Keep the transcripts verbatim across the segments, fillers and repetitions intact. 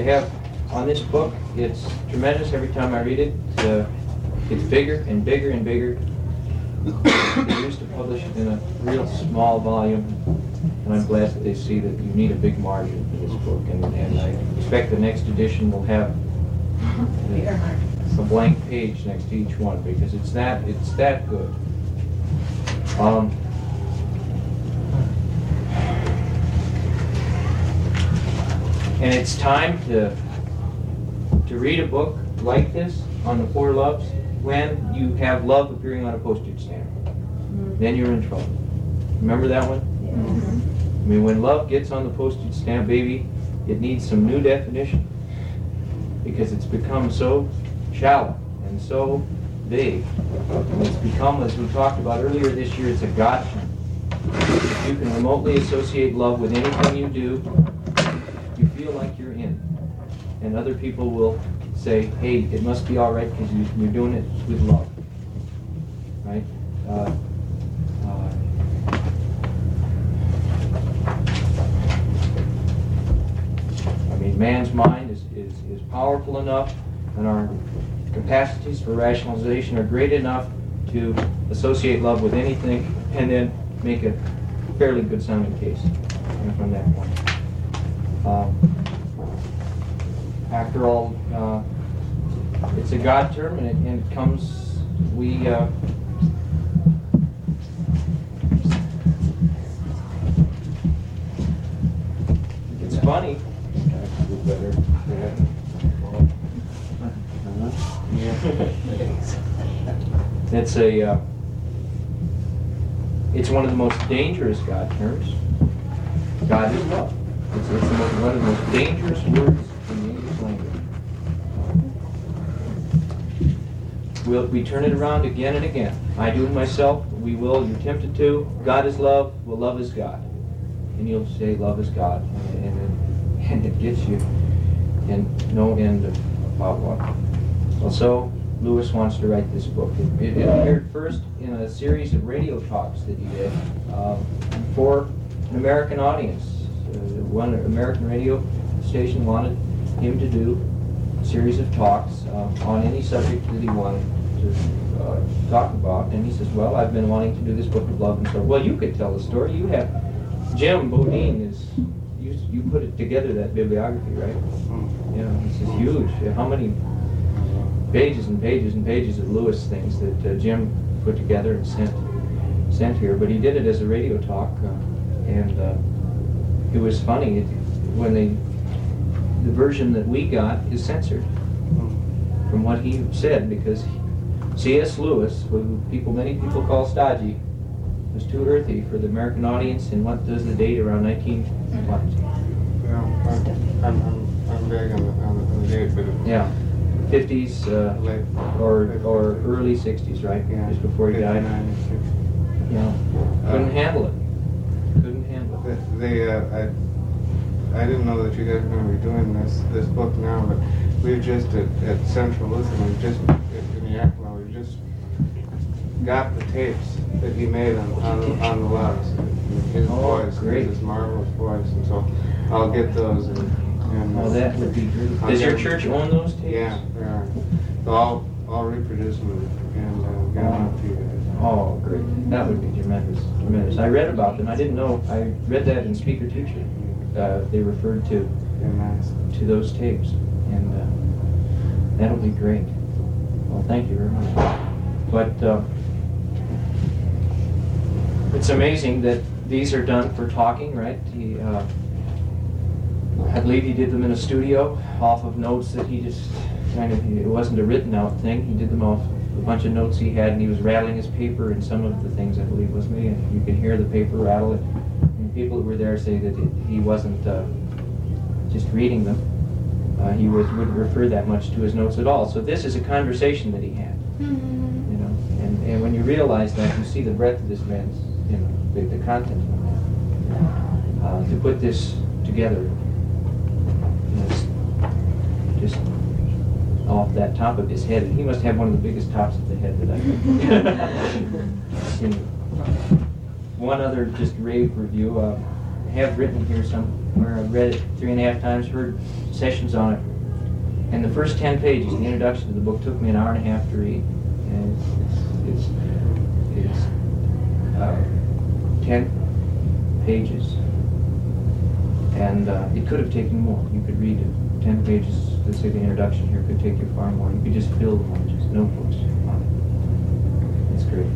to have on this book. It's tremendous every time I read it. It's, uh, it's bigger and bigger and bigger. They used to publish it in a real small volume, and I'm glad that they see that you need a big margin for this book. And, and I expect the next edition will have a blank page next to each one, because it's that it's that good. Um, and it's time to to read a book like this on the four loves when you have love appearing on a postage stamp. Mm-hmm. Then you're in trouble. Remember that one? Yeah. Mm-hmm. I mean, when love gets on the postage stamp, baby, it needs some new definition, because it's become so shallow and so vague. And it's become, as we talked about earlier this year, it's a God term. If you can remotely associate love with anything you do, you feel like you're in. And other people will say, hey, it must be all right because you, you're doing it with love. Right? Uh, uh, I mean, man's mind is, is, is powerful enough, and our capacities for rationalization are great enough to associate love with anything and then make a fairly good sounding case from that point. Um, after all, uh, it's a God term, and it, and it comes, we, uh, it's funny. It's a, uh, it's one of the most dangerous God terms. God is love. It's, it's the most, one of the most dangerous words in the English language. We'll, we turn it around again and again. I do myself, we will, you're tempted to. God is love, well, love is God. And you'll say love is God. And, and, and it gets you in no end of about what. Well, so Lewis wants to write this book. It, it, it appeared first in a series of radio talks that he did uh, for an American audience. Uh, one American radio station wanted him to do a series of talks uh, on any subject that he wanted to uh, talk about. And he says, well, I've been wanting to do this book of love and so, well, you could tell the story. You have, Jim Bodine is, you, you put it together, that bibliography, right? Yeah, this is huge. How many pages and pages and pages of Lewis things that uh, Jim put together and sent sent here, but he did it as a radio talk, uh, and uh, it was funny. It, when they, the version that we got is censored from what he said, because C S Lewis, who people many people call stodgy, was too earthy for the American audience. And what does the date around nineteen? What? Well, I'm I'm I'm, I'm big on the, on the date, but yeah. fifties uh, or or early sixties, right? Yeah. Just before he died. Yeah. Couldn't Uh, handle it. Couldn't handle it. They, they, uh, I, I didn't know that you guys were going to be doing this this book now, but we've just at, at Central Lutheran, we've just in Yakima, we've just got the tapes that he made on on, on the loves. His Oh, voice, great. his marvelous voice, and so I'll get those. And, and Oh, that would be great. Does your church own those tapes? Yeah, they are. So I'll I'll reproduce them and uh, get them out to you guys. Oh, great. That would be tremendous. Tremendous. I read about them. I didn't know. I read that in Speaker Teacher. Uh, they referred to They're nice. to those tapes, and uh, that'll be great. Well, thank you very much. But uh, it's amazing that these are done for talking, right? He, uh, I believe he did them in a studio off of notes that he just kind of, it wasn't a written out thing. He did them off a bunch of notes he had, and he was rattling his paper, and some of the things, I believe, was me, and you can hear the paper rattle. And people who were there say that it, he wasn't uh, just reading them. Uh, he was, wouldn't refer that much to his notes at all. So this is a conversation that he had, Mm-hmm. you know. And, and when you realize that, you see the breadth of this man's, you know, the, the content of that. Uh, to put this together, you know, it's just off that top of his head. And he must have one of the biggest tops of the head that I've seen. One other just rave review. Uh, have written here somewhere. I've read it three and a half times, heard sessions on it. And the first ten pages, the introduction to the book, took me an hour and a half to read. And it's, it's, it's uh, ten pages. And uh, it could have taken more. You could read it. ten pages, let's say the introduction here, could take you far more. You could just fill them with just notebooks on it. It's great.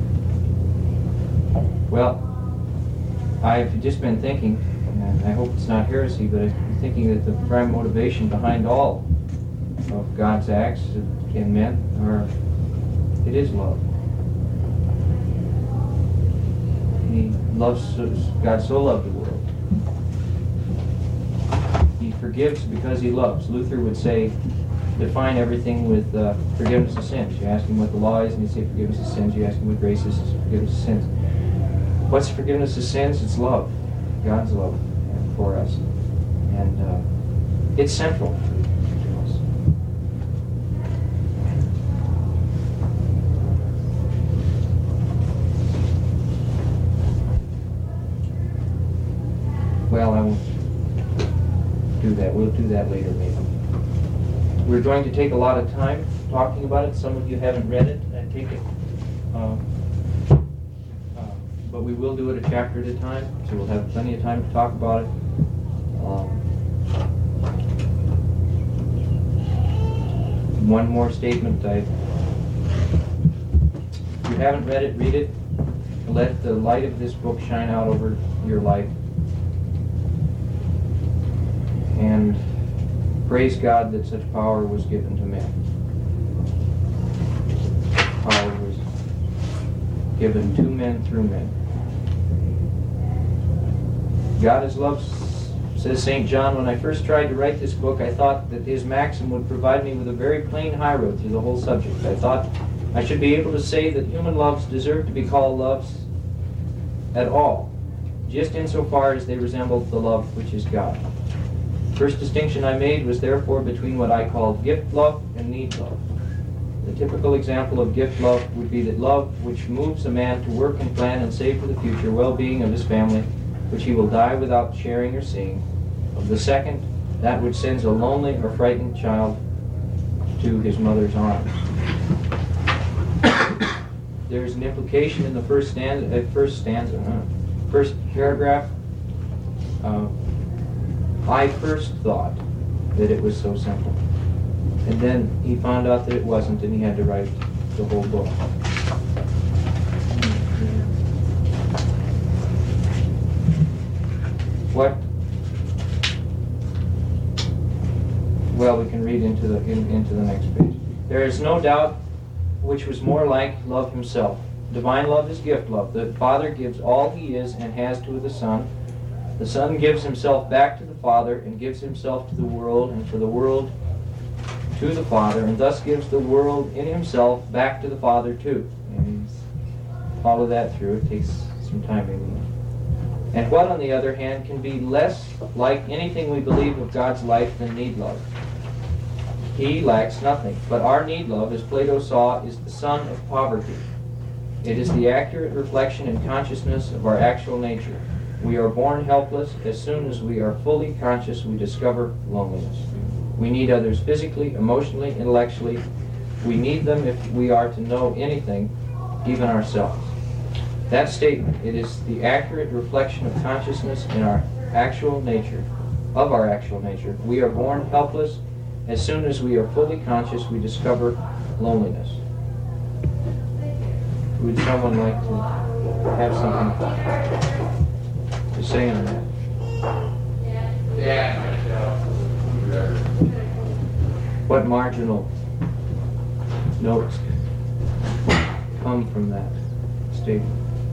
Well, I've just been thinking, and I hope it's not heresy, but I'm thinking that the prime motivation behind all of God's acts in men are, it is love. He loves, God so loved the world. He forgives because he loves. Luther would say, define everything with uh, forgiveness of sins. You ask him what the law is, and he'd say forgiveness of sins. You ask him what grace is, it's forgiveness of sins. What's forgiveness of sins? It's love. God's love for us. And uh, it's central to us. Well, I won't do that. We'll do that later, maybe. We're going to take a lot of time talking about it. Some of you haven't read it. I take it. Uh, But we will do it a chapter at a time, so we'll have plenty of time to talk about it. Um, one more statement. I, if you haven't read it, read it. Let the light of this book shine out over your life. And praise God that such power was given to men. Power was given to men through men. God is love, says Saint John. When I first tried to write this book, I thought that his maxim would provide me with a very plain high road through the whole subject. I thought I should be able to say that human loves deserve to be called loves at all, just insofar as they resemble the love which is God. The first distinction I made was therefore between what I called gift love and need love. The typical example of gift love would be that love which moves a man to work and plan and save for the future well-being of his family, which he will die without sharing or seeing. Of the second, that which sends a lonely or frightened child to his mother's arms. There's an implication in the first stanza, uh, first stanza, huh? first paragraph. Uh, I first thought that it was so simple. And then he found out that it wasn't, and he had to write the whole book. What? Well, we can read into the in, into the next page. There is no doubt which was more like love himself. Divine love is gift love. The Father gives all he is and has to the Son. The Son gives himself back to the Father and gives himself to the world, and for the world to the Father, and thus gives the world in himself back to the Father too. And follow that through. It takes some time maybe. And what, on the other hand, can be less like anything we believe of God's life than need love? He lacks nothing, but our need love, as Plato saw, is the son of poverty. It is the accurate reflection and consciousness of our actual nature. We are born helpless. As soon as we are fully conscious, we discover loneliness. We need others physically, emotionally, intellectually. We need them if we are to know anything, even ourselves. That statement, it is the accurate reflection of consciousness in our actual nature, of our actual nature. We are born helpless. As soon as we are fully conscious, we discover loneliness. Would someone like to have something to say on that? Yeah. What marginal notes come from that statement?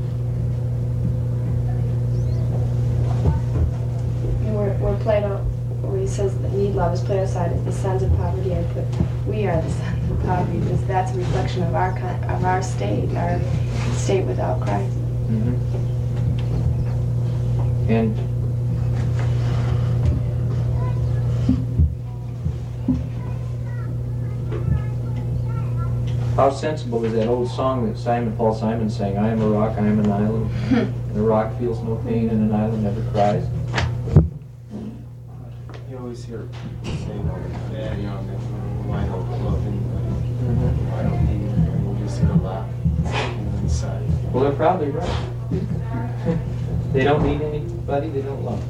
Where, where Plato, where he says that need love, as Plato side is the sons of poverty, I put we are the sons of poverty, because that's a reflection of our kind, of our state, our state without Christ. Mm-hmm. And how sensible is that old song that Simon Paul Simon sang? I am a rock, I am an island. And a rock feels no pain, and an island never cries. You always hear saying all the time, you know, that, why don't love anybody? Mm-hmm. I don't need anybody. You just hear a laugh inside. Well, they're probably right. They don't need anybody, they don't love.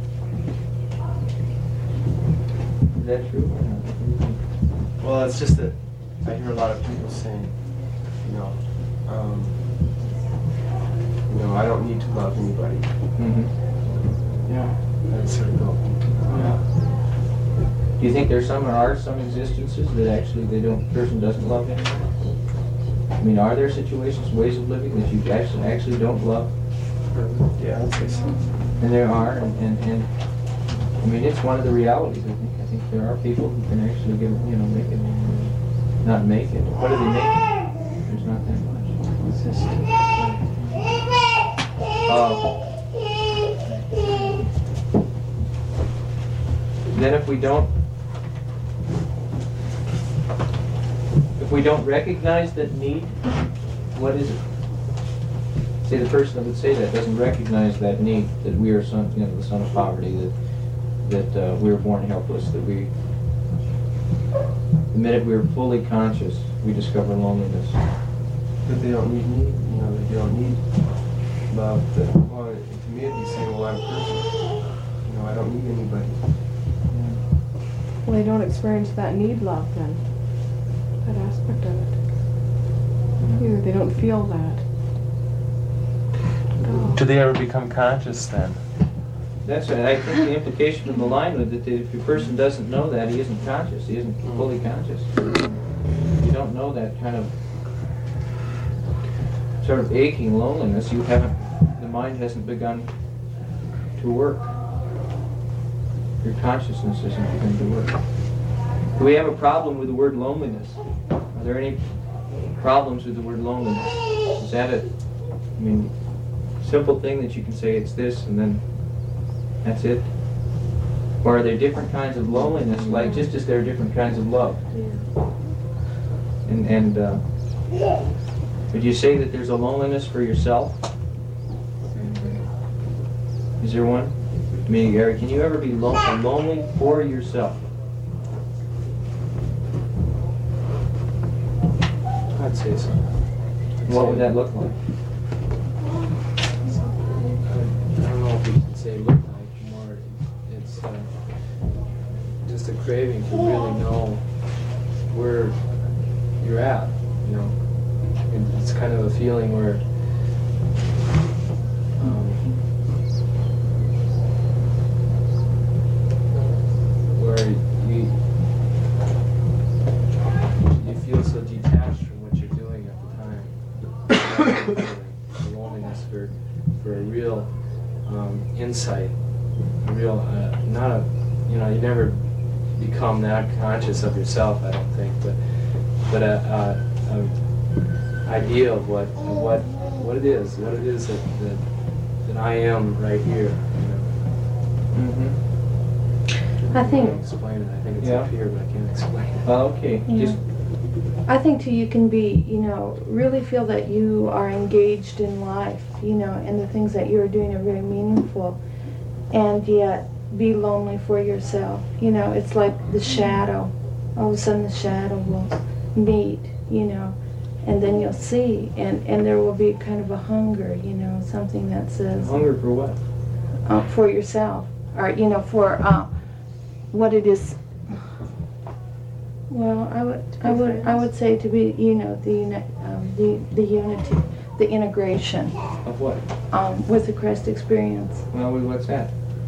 Is that true or not? Well, it's just that I hear a lot of people saying, you know, um, you know, I don't need to love anybody. Mm-hmm. Yeah. And sort of go, Yeah. Do you think there's some, or are some existences that actually they don't, person doesn't love anybody? I mean, are there situations, ways of living that you actually actually don't love? yeah, I'd say so. And there are, and, and, and I mean, it's one of the realities. I think. I think there are people who can actually get, you know, make it, not make it. What do they make it? There's not that much. It's just, Uh, then if we don't, if we don't recognize that need, what is it? Say the person that would say that doesn't recognize that need, that we are son, you know, the son of poverty, that that uh, we were born helpless, that we, the minute we are fully conscious, we discover loneliness. that they don't need me, you know, that they don't need love. That, well, to me it'd be saying, well, I'm perfect. You know, I don't need anybody. Well, they don't experience that need love then, that aspect of it. Either they don't feel that. No. Do they ever become conscious then? That's right. I think the implication of the line was that if a person doesn't know that, he isn't conscious. He isn't fully conscious. You don't know that kind of sort of aching loneliness. You haven't. The mind hasn't begun to work. Your consciousness hasn't begun to work. Do we have a problem with the word loneliness? Are there any problems with the word loneliness? Is that it? I mean, simple thing that you can say it's this and then that's it? Or are there different kinds of loneliness, like just as there are different kinds of love? And, and uh, would you say that there's a loneliness for yourself? Is there one? I mean, Gary, can you ever be lo- lonely for yourself? I'd say so. What would that look like? I don't know if you can say look like, more it's uh, just a craving to really know where you're at, you know. And it's kind of a feeling where um, where you you feel so detached from what you're doing at the time. The loneliness for for a real Um, insight, a real, uh, not a, you know, you never become that conscious of yourself, I don't think, but but a, a, a idea of what of what what it is, what it is that that, that I am right here. You know. Mm-hmm. I think- can't explain it. I think it's Yeah. up here, but I can't explain it. Oh, okay. Yeah. Just I think too you can be, you know, really feel that you are engaged in life, you know, and the things that you're doing are very meaningful, and yet be lonely for yourself. You know, it's like the shadow. All of a sudden the shadow will meet, you know, and then you'll see, and, and there will be kind of a hunger, you know, something that says, hunger for what? uh, for yourself, or, you know, for uh, what it is. Well, I would, I would, I would say to be, you know, the uni- um, the the unity, the integration Of what? um, with the Christ experience. Well, what's that?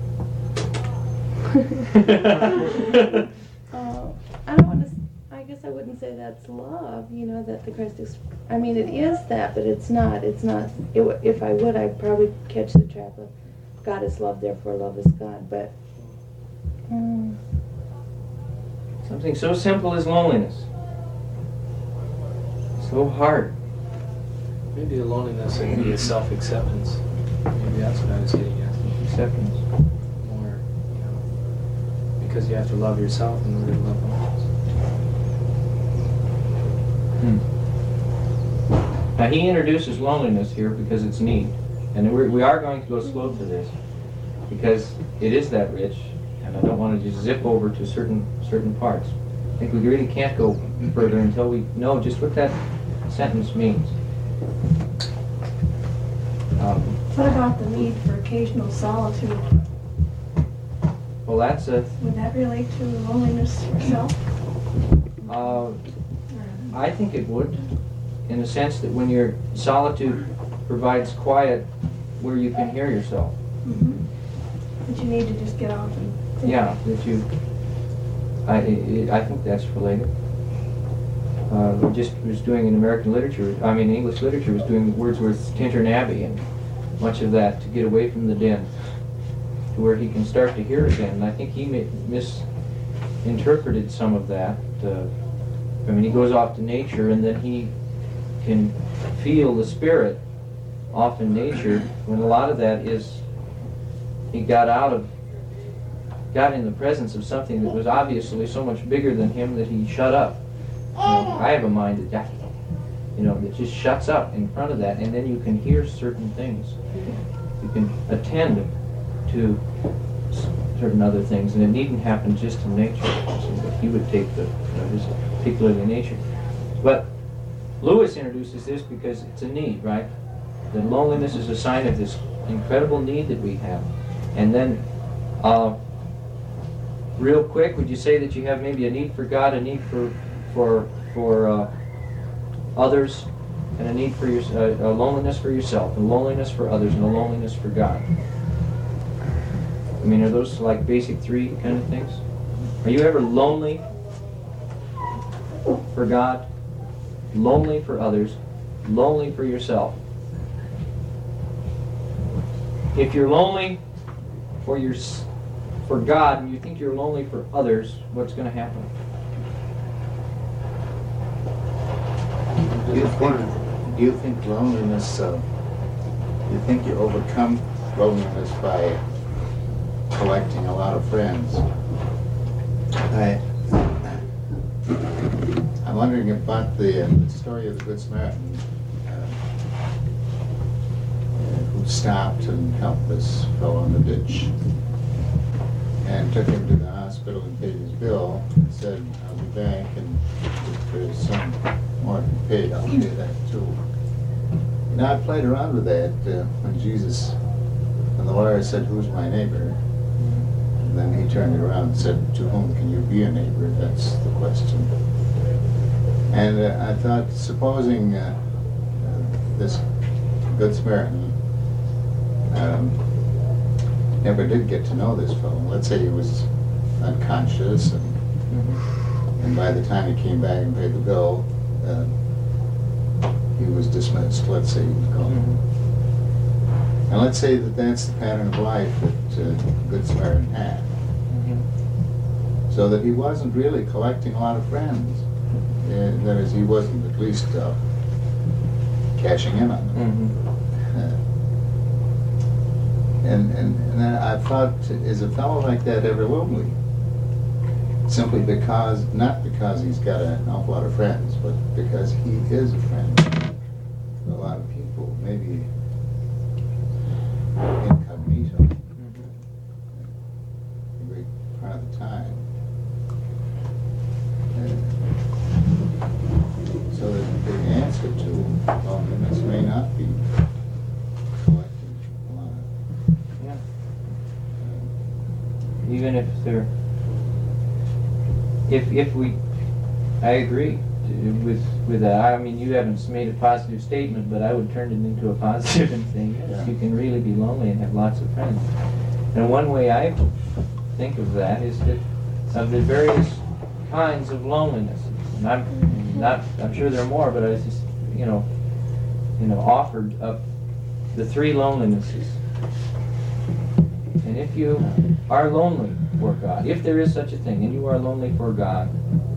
uh, I don't want to. I guess I wouldn't say that's love. You know, that the Christ. Ex- I mean, it is that, but it's not. It's not. It, w- if I would, I'd probably catch the trap of God is love, therefore love is God. But. Um, Something so simple as loneliness. So hard. Maybe the loneliness would be a self-acceptance. Maybe that's what I was getting at. Acceptance. More, you know, because you have to love yourself in order to love others. Hmm. Now he introduces loneliness here because it's need. And we're, we are going to go slow to this because it is that rich, and I don't want to just zip over to certain certain parts. I think we really can't go further until we know just what that sentence means. Um, What about the need for occasional solitude? well, that's a. Would that relate to loneliness yourself? Uh, I think it would, in the sense that when your solitude provides quiet where you can hear yourself. Mm-hmm. But you need to just get off and think. Yeah, that you. I I I think that's related. Uh, we just was doing in American literature. I mean, English literature was doing Wordsworth's Tintern Abbey, and much of that to get away from the din, to where he can start to hear again. And I think he may, misinterpreted some of that. Uh, I mean, he goes off to nature, and then he can feel the spirit off in nature, when a lot of that is he got out of, got in the presence of something that was obviously so much bigger than him that he shut up. You know, I have a mind that, you know, that just shuts up in front of that, and then you can hear certain things. You can attend to certain other things, and it needn't happen just in nature. So that he would take the, you know, his particularly nature. But Lewis introduces this because it's a need, right? That loneliness is a sign of this incredible need that we have. And then, uh, real quick, would you say that you have maybe a need for God, a need for for for uh, others, and a need for your uh, a loneliness for yourself, a loneliness for others, and a loneliness for God? I mean, are those like basic three kind of things? Are you ever lonely for God, lonely for others, lonely for yourself? If you're lonely for your for God and you think you're lonely for others, what's going to happen? Do you think, do you think loneliness, uh, do you think you overcome loneliness by collecting a lot of friends? I, I'm wondering about the, uh, the story of the Good Samaritan, uh, uh, who stopped and helped this fellow in the ditch and took him to the hospital and paid his bill and said, I'll be back, and if there's some more to be paid, I'll pay that too. You know, I played around with that uh, when Jesus, when the lawyer said, who's my neighbor? And then he turned it around and said, to whom can you be a neighbor? That's the question. And uh, I thought, supposing uh, uh, this Good Samaritan um, never did get to know this fellow. Let's say he was unconscious, and, mm-hmm. and by the time he came back and paid the bill, uh, he was dismissed. Let's say he was gone. Mm-hmm. And let's say that that's the pattern of life that uh, Good Samaritan had. Mm-hmm. So that he wasn't really collecting a lot of friends. Uh, that is, he wasn't at least uh, cashing in on them. Mm-hmm. uh, And, and, and then I thought, is a fellow like that ever lonely? Simply because, not because he's got an awful lot of friends, but because he is a friend to a lot of people, maybe incognito, mm-hmm. a great part of the time. And so that the answer to loneliness may not be even if they're, if if we, I agree with with that. I mean, you haven't made a positive statement, but I would turn it into a positive and say, yes, you can really be lonely and have lots of friends. And one way I think of that is that of the various kinds of loneliness. And I'm not, I'm sure there are more, but I was just, you know, you know, offered up the three lonelinesses. And if you are lonely for God, if there is such a thing, and you are lonely for God,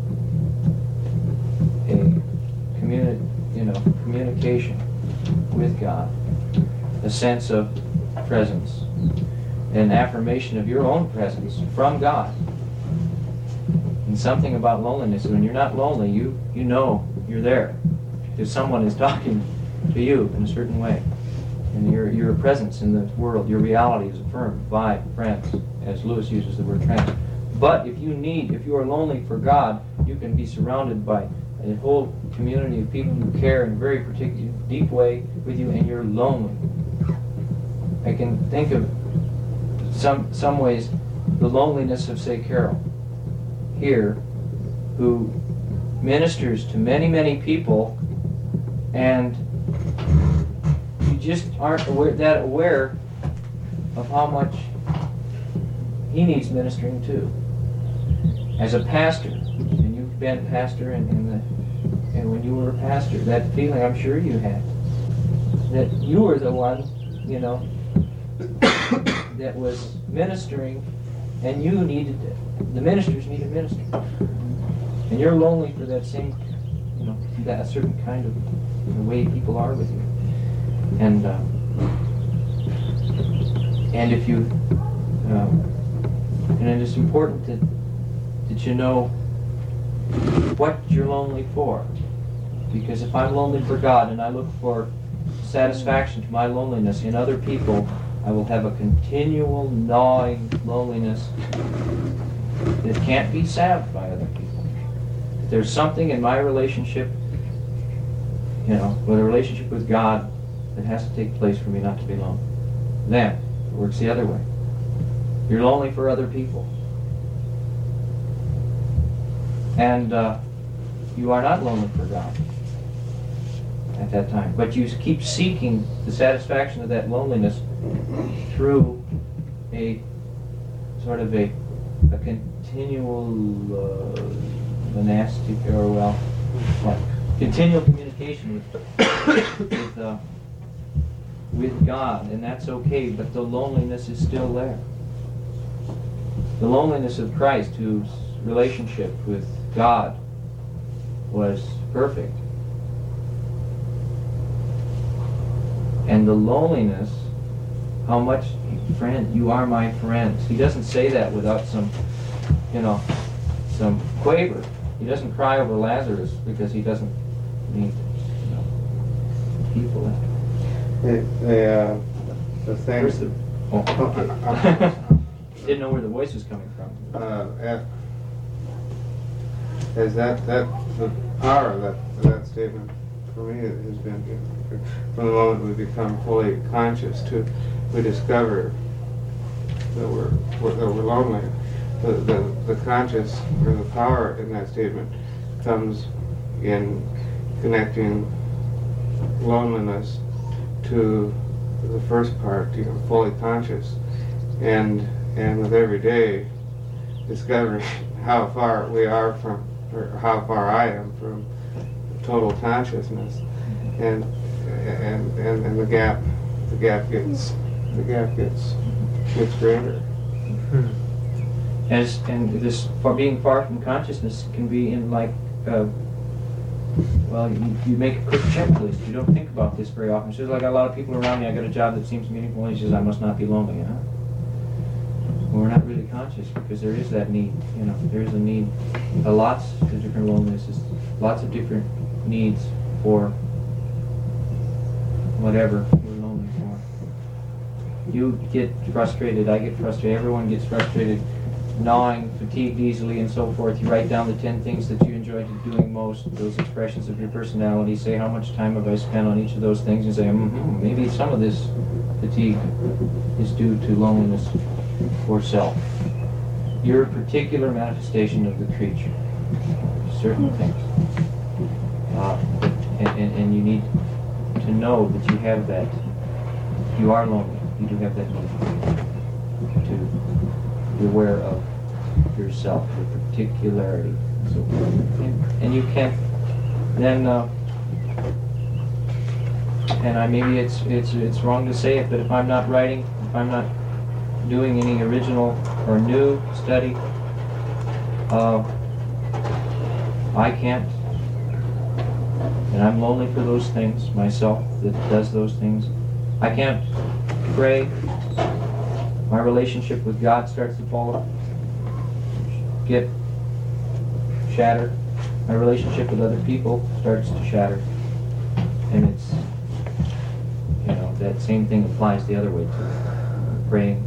a communi- you know, communication with God, a sense of presence, an affirmation of your own presence from God, and something about loneliness. When you're not lonely, you you know you're there, because someone is talking to you in a certain way. And your, your presence in the world, your reality is affirmed by friends, as Lewis uses the word friends. But if you need, if you are lonely for God, you can be surrounded by a whole community of people who care in a very particular, deep way with you, and you're lonely. I can think of some some ways the loneliness of, say, Carol here, who ministers to many, many people, and you just aren't aware, that aware of how much he needs ministering to. As a pastor, and you've been pastor, and, and, the, and when you were a pastor, that feeling I'm sure you had, that you were the one, you know, that was ministering, and you needed it. The ministers needed ministering. And you're lonely for that same, you know, that certain kind of, you know, way people are with you. And uh, and if you, um, and it is important that that you know what you're lonely for. Because if I'm lonely for God and I look for satisfaction to my loneliness in other people, I will have a continual gnawing loneliness that can't be salved by other people. If there's something in my relationship, you know, with a relationship with God, that has to take place for me not to be lonely. Then, it works the other way. You're lonely for other people. And uh, you are not lonely for God at that time. But you keep seeking the satisfaction of that loneliness through a sort of a, a continual uh, monastic, or well, what, continual communication with, with, uh, with God, and that's okay, but the loneliness is still there. The loneliness of Christ, whose relationship with God was perfect. And the loneliness, how much, friend, you are my friends. He doesn't say that without some, you know, some quaver. He doesn't cry over Lazarus because he doesn't need, you know, people. The, the, uh, the thing... Where's the, oh, okay. Didn't know where the voice was coming from. Uh, at, is that, that, the power of that, that statement, for me, it has been, from the moment we become fully conscious to, we discover that we're, we're, that we're lonely. The, the, the conscious, or the power in that statement comes in connecting loneliness to the first part, you know, fully conscious, and and with every day discovering how far we are from, or how far I am from total consciousness, and and and, and the gap, the gap gets, the gap gets gets greater. As and this for being far from consciousness can be in like, uh, well, you, you make a quick checklist. You don't think about this very often. It's just like a lot of people around me. I got a job that seems meaningful, and he says, "I must not be lonely." Huh? Well, we're not really conscious because there is that need. You know, there is a need. Uh, lots of different lonelinesses, lots of different needs for whatever we're lonely for. You get frustrated. I get frustrated. Everyone gets frustrated. Gnawing, fatigued easily, and so forth. You write down the ten things that you enjoy doing most, those expressions of your personality. Say, how much time have I spent on each of those things? And say, mm-hmm, maybe some of this fatigue is due to loneliness or self. Your particular manifestation of the creature. Certain things. Uh, and, and, and you need to know that you have that. You are lonely. You do have that need to be aware of yourself, your particularity, and so forth. And, and you can't then, uh, and I maybe it's it's it's wrong to say it, but if I'm not writing, if I'm not doing any original or new study, uh, I can't, and I'm lonely for those things myself that does those things. I can't pray. My relationship with God starts to fall, get shattered. My relationship with other people starts to shatter. And it's that same thing applies the other way too. Praying.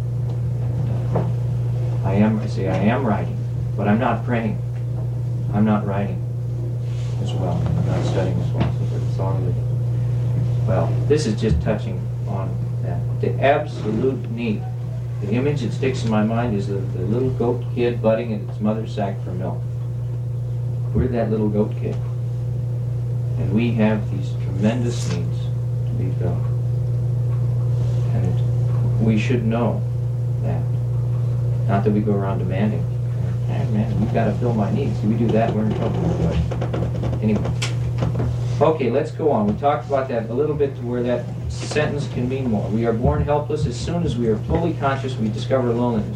I am, I say, I am writing, but I'm not praying. I'm not writing as well. I'm not studying as well. So it's all really, well, this is just touching on that. The absolute need. The image that sticks in my mind is the, the little goat kid butting in its mother's sack for milk. We're that little goat kid. And we have these tremendous needs to be filled. And we should know that. Not that we go around demanding, hey, man, you've got to fill my needs. If we do that, we're in trouble. But anyway. Okay, let's go on. We talked about that a little bit to where that sentence can mean more. We are born helpless. As soon as we are fully conscious, we discover loneliness.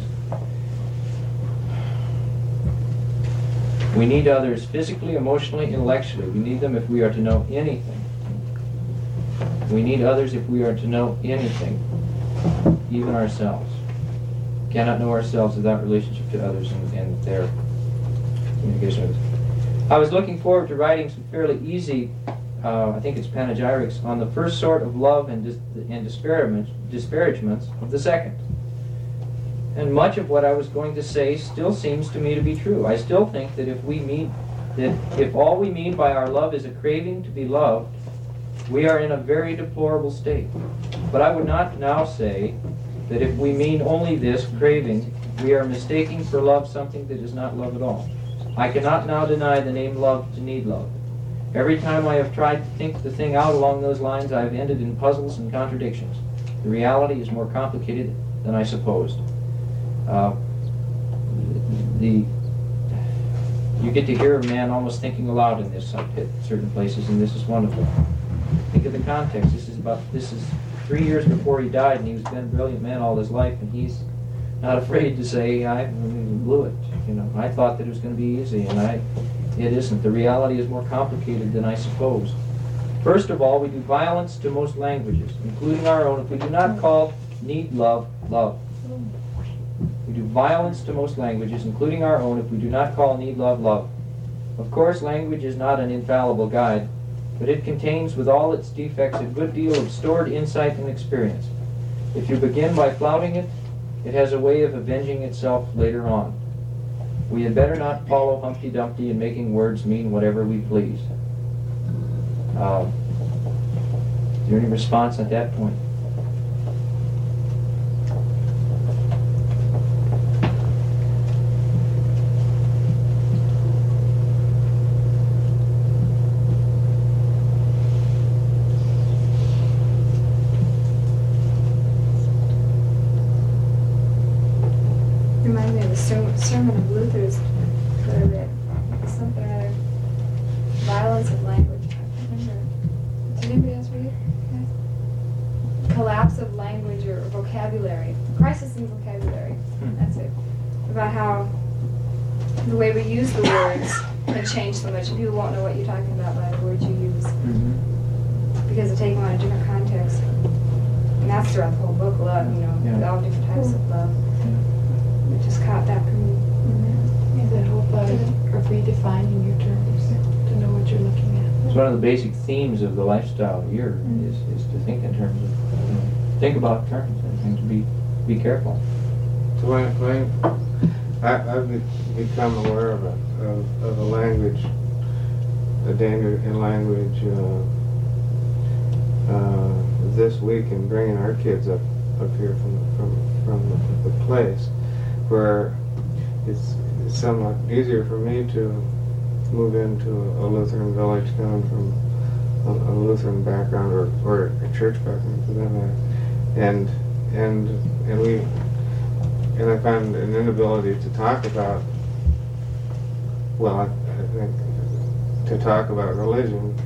We need others physically, emotionally, intellectually. We need them if we are to know anything. We need others if we are to know anything, even ourselves. Cannot know ourselves without relationship to others and, and their communication with us. I was looking forward to writing some fairly easy, uh, I think it's panegyrics, on the first sort of love and, dis and disparagement, disparagements of the second. And much of what I was going to say still seems to me to be true. I still think that if we mean that if all we mean by our love is a craving to be loved, we are in a very deplorable state. But I would not now say that if we mean only this craving, we are mistaking for love something that is not love at all. I cannot now deny the name love to need love. Every time I have tried to think the thing out along those lines, I have ended in puzzles and contradictions. The reality is more complicated than I supposed. Uh, the you get to hear a man almost thinking aloud in this at certain places, and this is wonderful. Think of the context. This is about this is three years before he died, and he was been a brilliant man all his life, and he's not afraid to say, "I blew it." You know, I thought that it was going to be easy, and I it isn't. The reality is more complicated than I suppose. First of all, we do violence to most languages, including our own, if we do not call need love love. We do violence to most languages, including our own, if we do not call need love love. Of course, language is not an infallible guide, but it contains, with all its defects, a good deal of stored insight and experience. If you begin by flouting it, it has a way of avenging itself later on. We had better not follow Humpty Dumpty in making words mean whatever we please. Uh, is there any response at that point? Reminds me of the ser sermon of Luther's that I read. Something or other. Violence of language. I can't remember. Did anybody else read it? Yes. Collapse of language or vocabulary. Crisis in vocabulary. Hmm. That's it. About how the way we use the words can change so much. People won't know what you're talking about by the words you use. Mm-hmm. Because they take them on a different context. And that's throughout the whole book, love, you know, Yeah. all different types of love. It just caught that for me. Yeah, that whole thought of of redefining your terms to know what you're looking at. It's one of the basic themes of the lifestyle here Mm. is, is to think in terms of, you know, think about terms and, and to be be careful. So when, when I, I've be- become aware of a, of, of a language, a danger in language uh, uh, this week in bringing our kids up, up here from, from, from the, the place where it's, it's somewhat easier for me to move into a Lutheran village coming from a, a Lutheran background or, or a church background for that matter. And, and, and we, and I find an inability to talk about, well, I, I think, to talk about religion,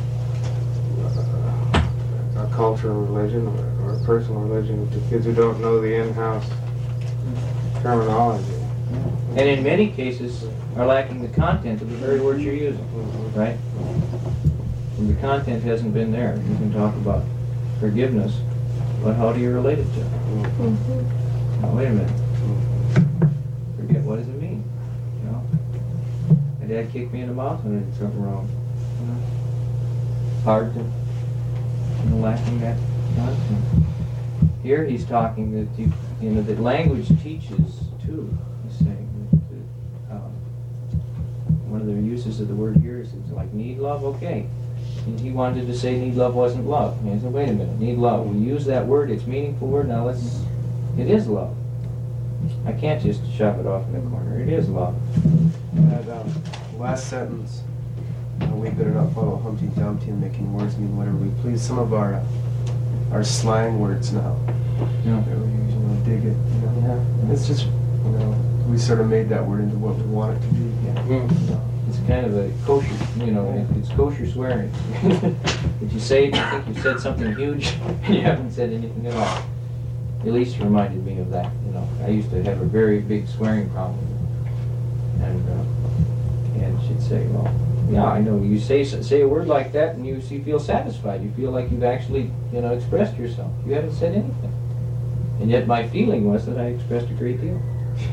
uh, a cultural religion or, or a personal religion to kids who don't know the in-house terminology. And in many cases are lacking the content of the very words you're using, right? And the content hasn't been there. You can talk about forgiveness, but how do you relate it to? Mm-hmm. Now, wait a minute. Forget, what does it mean? You know? My dad kicked me in the mouth when I did something wrong. You know? Hard to, you know, lacking that nonsense. Here he's talking that you, you know, that language teaches too. He's saying that, that um, one of the uses of the word here is it's like need love. Okay, and he wanted to say need love wasn't love. And he said, wait a minute, need love. We use that word. It's a meaningful word. Now let's. It is love. I can't just shove it off in the corner. It is love. That um, last sentence, uh, we better not follow Humpty Dumpty and making words mean whatever we please. Some of our uh, our slang words now Yeah. that we use, you know, dig it. You know, Yeah. it's just, you know, we sort of made that word into what we want it to be. Yeah. You know. It's kind of a kosher, you know, it- it's kosher swearing. If you say it, you think you've said something huge, and you haven't said anything at all. Elise reminded me of that, you know. I used to have a very big swearing problem. And, uh, and she'd say, well, yeah, I know, you say say a word like that and you, you feel satisfied. You feel like you've actually, you know, expressed yourself. You haven't said anything. And yet my feeling was that I expressed a great deal.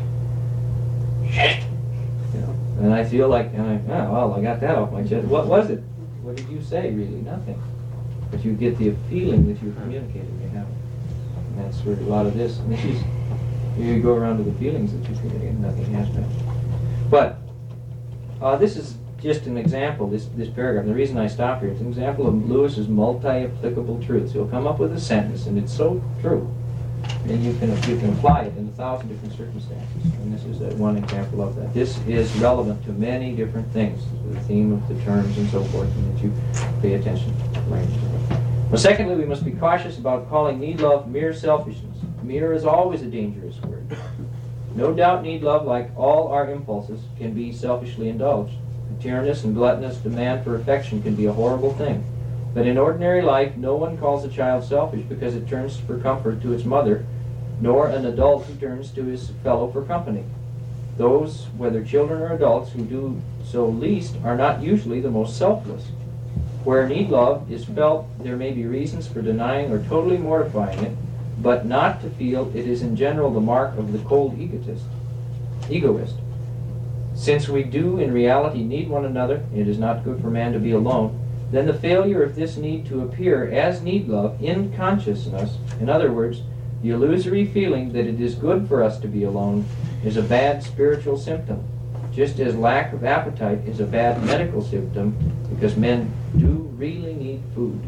You know, and I feel like, and I, oh, well, I got that off my chest. What was it? What did you say, really? Nothing. But you get the feeling that you're communicating, you haven't. And that's where a lot of this, and this is, you go around to the feelings that you're communicating, and nothing has been. But, uh, this is just an example, this, this paragraph. And the reason I stop here, it's an example of Lewis's multi-applicable truths. He'll come up with a sentence, and it's so true. And you can, you can apply it in a thousand different circumstances. And this is uh, one example of that. This is relevant to many different things, the theme of the terms and so forth, and that you pay attention to the language. Well, secondly, we must be cautious about calling need love mere selfishness. Mere is always a dangerous word. No doubt need love, like all our impulses, can be selfishly indulged. The tyrannous and gluttonous demand for affection can be a horrible thing. But in ordinary life, no one calls a child selfish because it turns for comfort to its mother, nor an adult who turns to his fellow for company. Those, whether children or adults, who do so least are not usually the most selfless. Where need love is felt, there may be reasons for denying or totally mortifying it, but not to feel it is in general the mark of the cold egotist, egoist. Since we do in reality need one another, it is not good for man to be alone, then the failure of this need to appear as need love in consciousness, in other words, the illusory feeling that it is good for us to be alone, is a bad spiritual symptom, just as lack of appetite is a bad medical symptom, because men do really need food.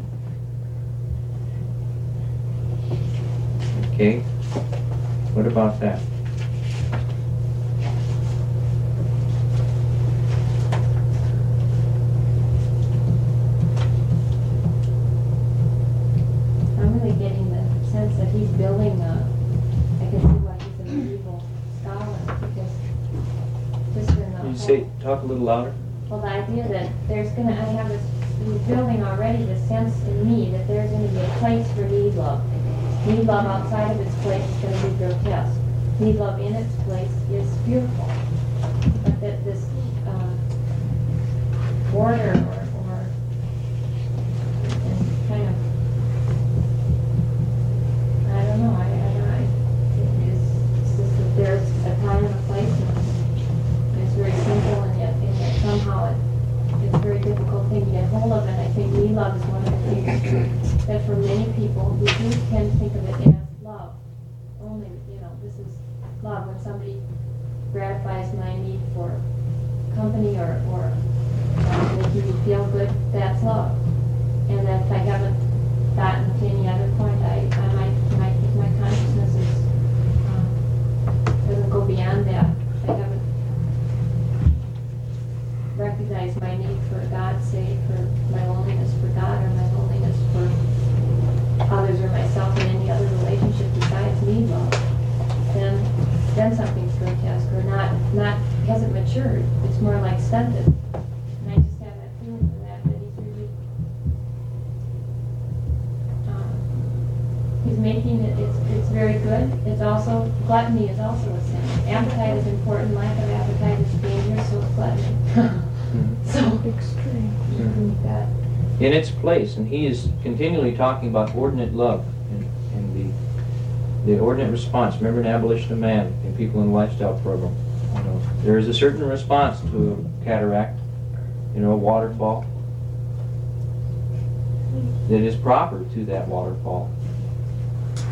Okay? What about that? I'm really getting the sense that he's building a, I can see why he's a medieval scholar, because just in the Can you whole- say, talk a little louder? well, the idea that there's gonna, I have this, he's building already the sense in me that there's gonna be a place for need love. Need love outside of its place is gonna be grotesque. Need love in its place is fearful. But that this, uh, border or, or, and kind of, I don't know, I, I, I, it is, it's just that there's a time and a place, and it's very simple, and yet, and yet somehow it, it's a very difficult thing to get hold of, and I think need love is one of the things that for many people who do tend to think of it as love, only, you know, this is love, when somebody gratifies my need for company or, or uh, making me feel good, that's love. And that if I haven't gotten to any other point, I, I might, might think my consciousness is, um, doesn't go beyond that. I haven't recognized my need for God's sake, for my loneliness for God, or my loneliness for others or myself in any other relationship besides need love. Then, then something's grotesque or not, not, hasn't matured. It's more like stunted. And I just have that feeling for that, that he's really, um, he's making it, it's, it's very good. It's also, gluttony is also a sin. Appetite is important, lack of appetite is dangerous, so is gluttony. So, Extreme. Mhm. that, In its place, and he is continually talking about ordinate love and, and the, the ordinate response. Remember in Abolition of Man, in People in the Lifestyle Program. You know, there is a certain response to a cataract, you know, a waterfall, that is proper to that waterfall.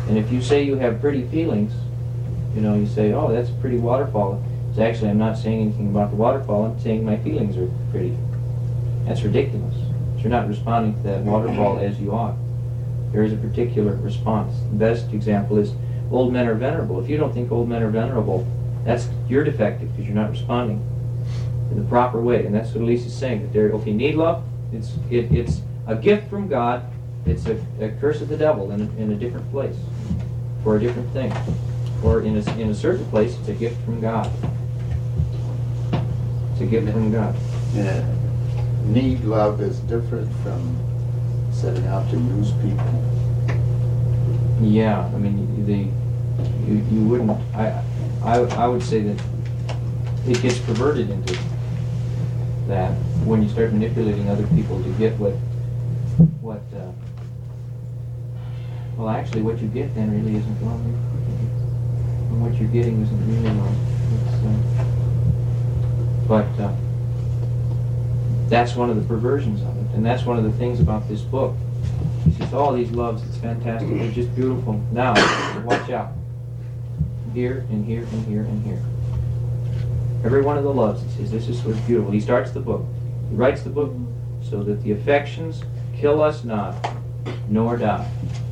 And if you say you have pretty feelings, you know, you say, oh, that's a pretty waterfall. It's actually, I'm not saying anything about the waterfall, I'm saying my feelings are pretty. That's ridiculous. You're not responding to that waterfall as you ought. There is a particular response. The best example is old men are venerable. If you don't think old men are venerable, that's you're defective because you're not responding in the proper way. And that's what Elise is saying. That there, okay, need love. It's it, it's a gift from God. It's a, a curse of the devil in a, in a different place for a different thing. Or in a, in a certain place, it's a gift from God. It's a gift from God. Yeah. Need love is different from setting out to use people. Yeah, I mean, the you, you wouldn't. I, I I would say that it gets perverted into that when you start manipulating other people to get what what. Uh, well, actually, what you get then really isn't love. And what you're getting isn't really love. It's, uh, but. Uh, That's one of the perversions of it, and that's one of the things about this book. It's just all these loves, it's fantastic, they're just beautiful. Now, watch out. Here, and here, and here, and here. Every one of the loves, he says, this is what's beautiful. He starts the book. He writes the book so that the affections kill us not, nor die.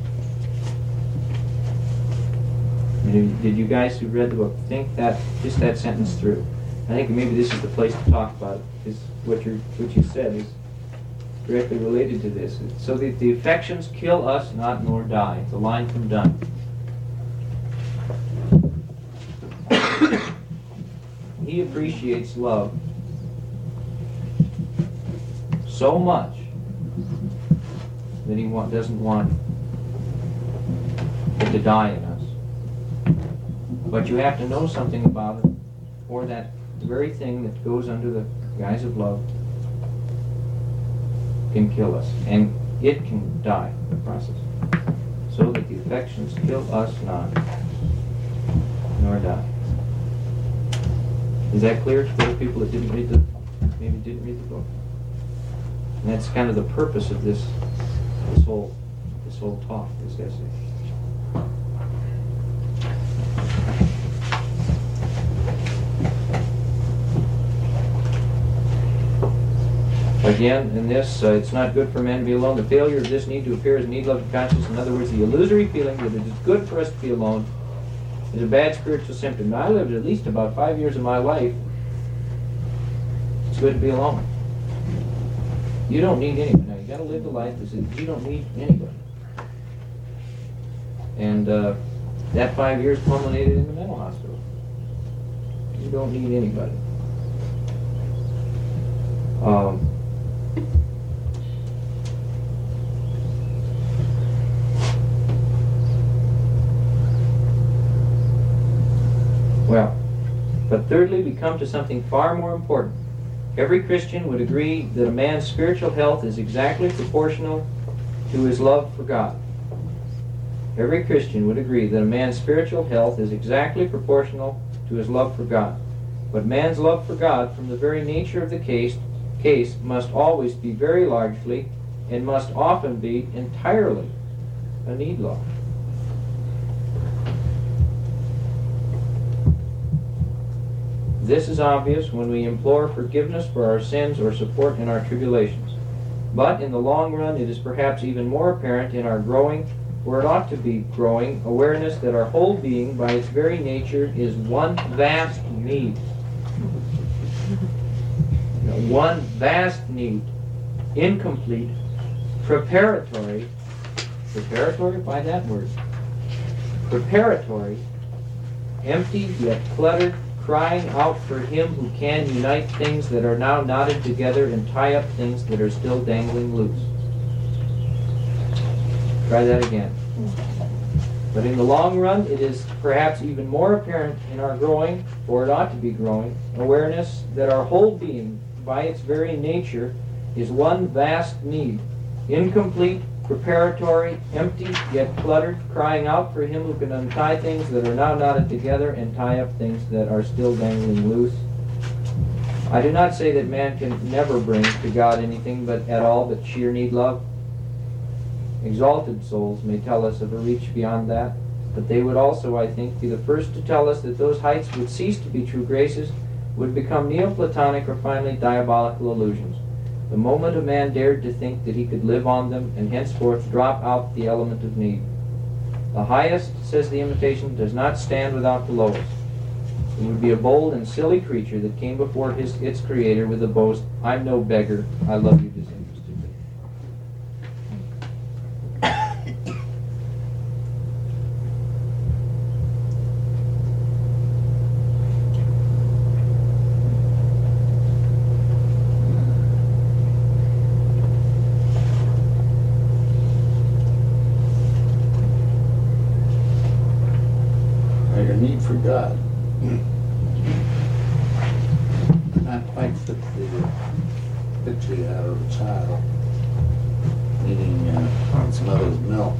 I mean, did you guys who read the book think that, just that sentence through? I think maybe this is the place to talk about it, because what you what you said is directly related to this. So that the affections kill us not nor die. It's a line from Donne. He appreciates love so much that he want, doesn't want it to die in us. But you have to know something about it, or that the very thing that goes under the guise of love can kill us, and it can die in the process. So that the affections kill us not, nor die. Is that clear to those people that didn't read the, maybe didn't read the book? And that's kind of the purpose of this, this whole, this whole talk, this essay. Again, in this, uh, it's not good for man to be alone. The failure of this need to appear as need, love, and conscience, in other words, the illusory feeling that it is good for us to be alone, is a bad spiritual symptom. Now, I lived at least about five years of my life. It's good to be alone. You don't need anybody. Now, you got to live the life that you don't need anybody. And uh, that five years culminated in the mental hospital. You don't need anybody. Um, Well, but thirdly, we come to something far more important. Every Christian would agree that a man's spiritual health is exactly proportional to his love for God. Every Christian would agree that a man's spiritual health is exactly proportional to his love for God. But man's love for God, from the very nature of the case, case must always be very largely, and must often be entirely, a need love. This is obvious when we implore forgiveness for our sins or support in our tribulations. But in the long run, it is perhaps even more apparent in our growing, or it ought to be growing, awareness that our whole being, by its very nature, is one vast need. One vast need, incomplete, preparatory, preparatory by that word, preparatory, empty yet cluttered, crying out for him who can unite things that are now knotted together and tie up things that are still dangling loose. Try that again. But in the long run, it is perhaps even more apparent in our growing, or it ought to be growing, awareness that our whole being, by its very nature, is one vast need, incomplete, preparatory, empty, yet cluttered, crying out for him who can untie things that are now knotted together and tie up things that are still dangling loose. I do not say that man can never bring to God anything but at all but sheer need love. Exalted souls may tell us of a reach beyond that. But they would also, I think, be the first to tell us that those heights would cease to be true graces, would become Neoplatonic or finally diabolical illusions, the moment a man dared to think that he could live on them and henceforth drop out the element of need. The highest, says the Imitation, does not stand without the lowest. It would be a bold and silly creature that came before his, its creator with the boast, I'm no beggar, I love you disinterestedly. Your need for God. Not quite fit the picture you had of a child eating uh, its mother's milk.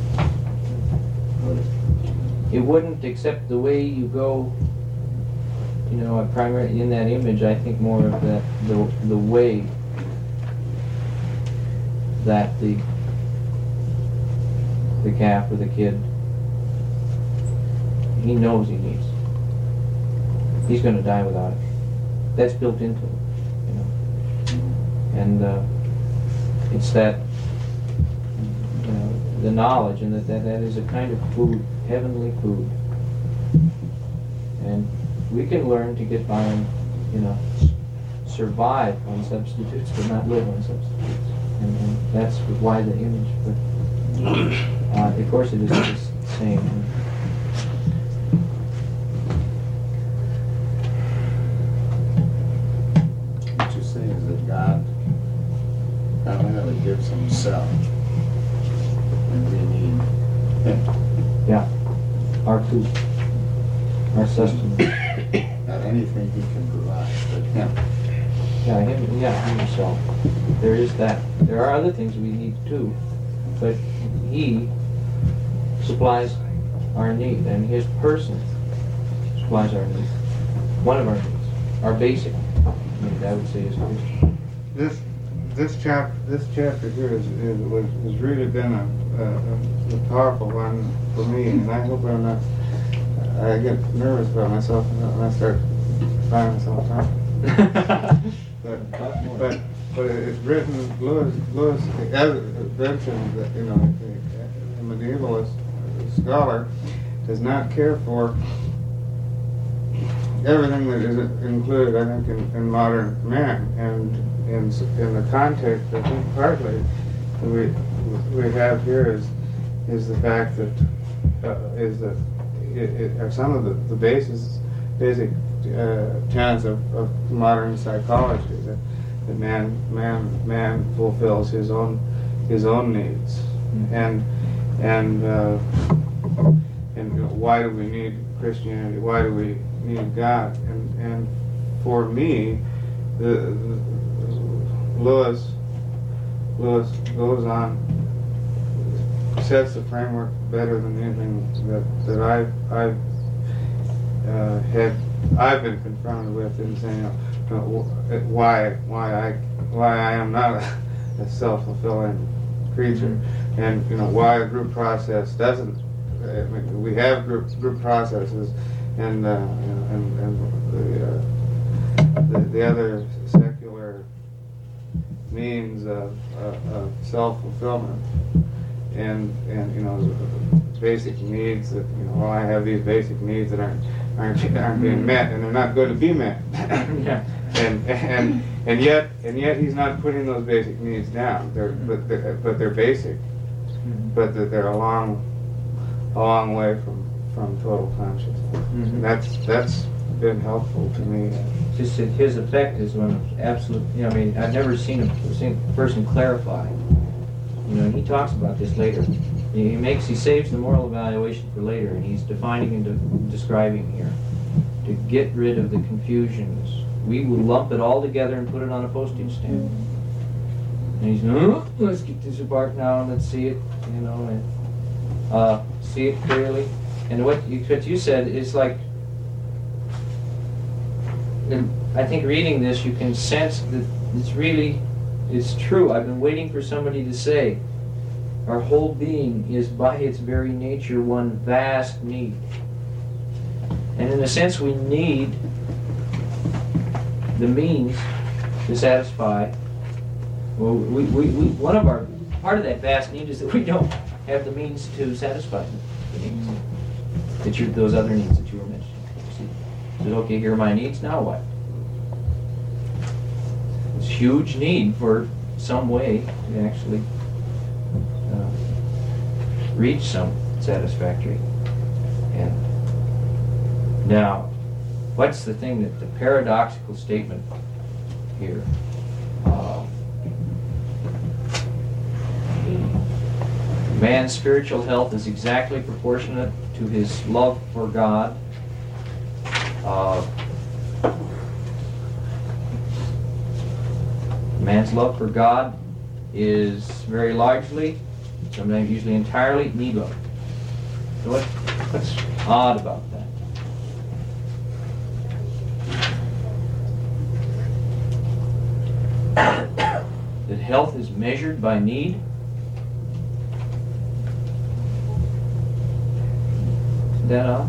It wouldn't, except the way you go, you know, I primarily, in that image, I think more of that, the, the way that the, the calf or the kid, he knows he needs. He's going to die without it. That's built into him, you know. And uh, it's that, you know, the knowledge, and that, that that is a kind of food, heavenly food. And we can learn to get by and, you know, survive on substitutes, but not live on substitutes. And, and that's why the image. But uh, of course, it is the same. God not only gives himself, and we need him. Yeah, our food, our sustenance. Not anything he can provide, but him. Yeah, him, yeah, him himself. There is that. There are other things we need too, but he supplies our need, and his person supplies our need. One of our needs, our basic need, I would say, is Christian. This this chapter this chapter here is, is was has really been a, a, a powerful one for me, and I hope I'm not. I get nervous about myself when I start finding myself talking. but but but it's written. Lewis Lewis mentioned that, you know, a medievalist scholar does not care for everything that is included, I think, in, in modern man. And in, in the context, I think partly we we have here is is the fact that uh, is that it, it are some of the, the basis, basic uh, tenets of, of modern psychology, that, that man man man fulfills his own his own needs, mm-hmm. and and uh, and you know, why do we need Christianity? Why do we need God? And and for me, the, the Lewis Lewis goes on, sets the framework better than anything that that I've I've uh, had I've been confronted with in saying, you know, why why I why I am not a, a self-fulfilling creature, and you know why a group process doesn't. I mean, we have group group processes, and uh, you know, and, and the, uh, the the other secular means of, uh, of self-fulfillment, and and you know basic needs that, you know, well, I have these basic needs that aren't aren't aren't being met, and they're not going to be met. Yeah. And and and yet and yet he's not putting those basic needs down. They're but they're, but they're basic, but that they're a long a long way from from total consciousness. Mm-hmm. That's that's been helpful to me. Just that his effect is one of absolute, you know, I mean, I've never seen a, seen a person clarify. You know, he talks about this later. He makes, he saves the moral evaluation for later, and he's defining and de- describing here. To get rid of the confusions, we will lump it all together and put it on a postage stamp. And he's, oh, let's get this apart now and let's see it, you know, and uh, see it clearly. And what you, what you said is like, and I think reading this, you can sense that it's really, it's true. I've been waiting for somebody to say, Our whole being is by its very nature one vast need. And in a sense we need the means to satisfy. Well, we, we, we, one of our, part of that vast need is that we don't have the means to satisfy the needs. That you, those other needs that you were mentioning. See, is it okay, here are my needs, now what? This huge need for some way to actually uh, reach some satisfactory end. Now, what's the thing that the paradoxical statement here? Uh, man's spiritual health is exactly proportionate to his love for God. Uh, man's love for God is very largely, sometimes usually entirely, need love. So what, what's odd about that? That health is measured by need. Isn't that odd?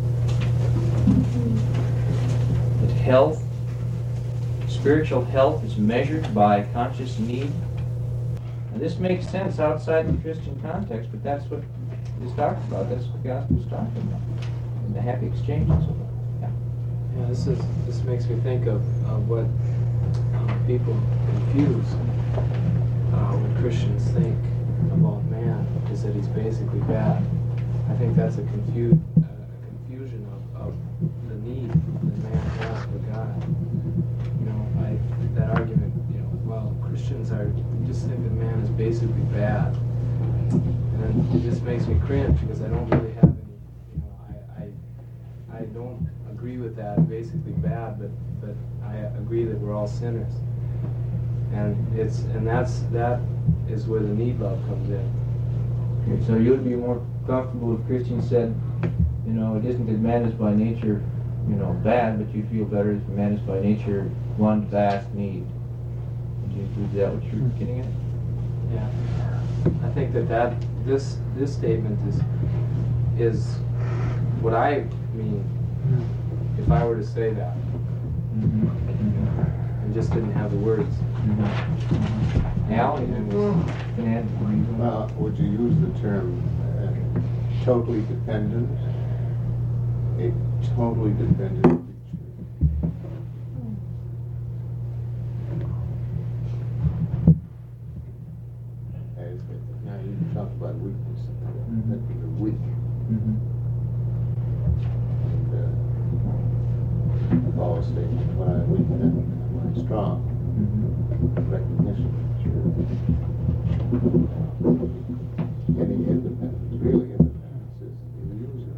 That health, spiritual health is measured by conscious need. Now this makes sense outside the Christian context, but that's what is talked about. That's what the gospel is talking about. And the happy exchange and so forth. Yeah. Yeah, this is this makes me think of, of what um, people confuse uh, when Christians think about man, is that he's basically bad. I think that's a, confu- uh, a confusion of, of the need that man has for God. You know, I, that argument, you know, well, Christians are just think that man is basically bad. And it just makes me cringe because I don't really have any, you know, I, I, I don't agree with that, basically bad, but, but I agree that we're all sinners. And it's, and that's, that is where the need love comes in. Okay, so you'd be more comfortable if Christians said, you know, it isn't that man is by nature, you know, bad, but you feel better if man is by nature one vast need. Would you, is that what you're getting at? Yeah. I think that, that this this statement is is what I mean if I were to say that. Mm-hmm. I just didn't have the words. Mm-hmm. Al, you can add. Well, would you use the term uh, totally dependent? A totally dependent creature. As, now you talk about weakness. Mm-hmm. That you're weak. Mm-hmm. And uh, Paul states, when I'm weak, then am I strong. Mm-hmm. Recognition that you're any independence, really independence is illusory.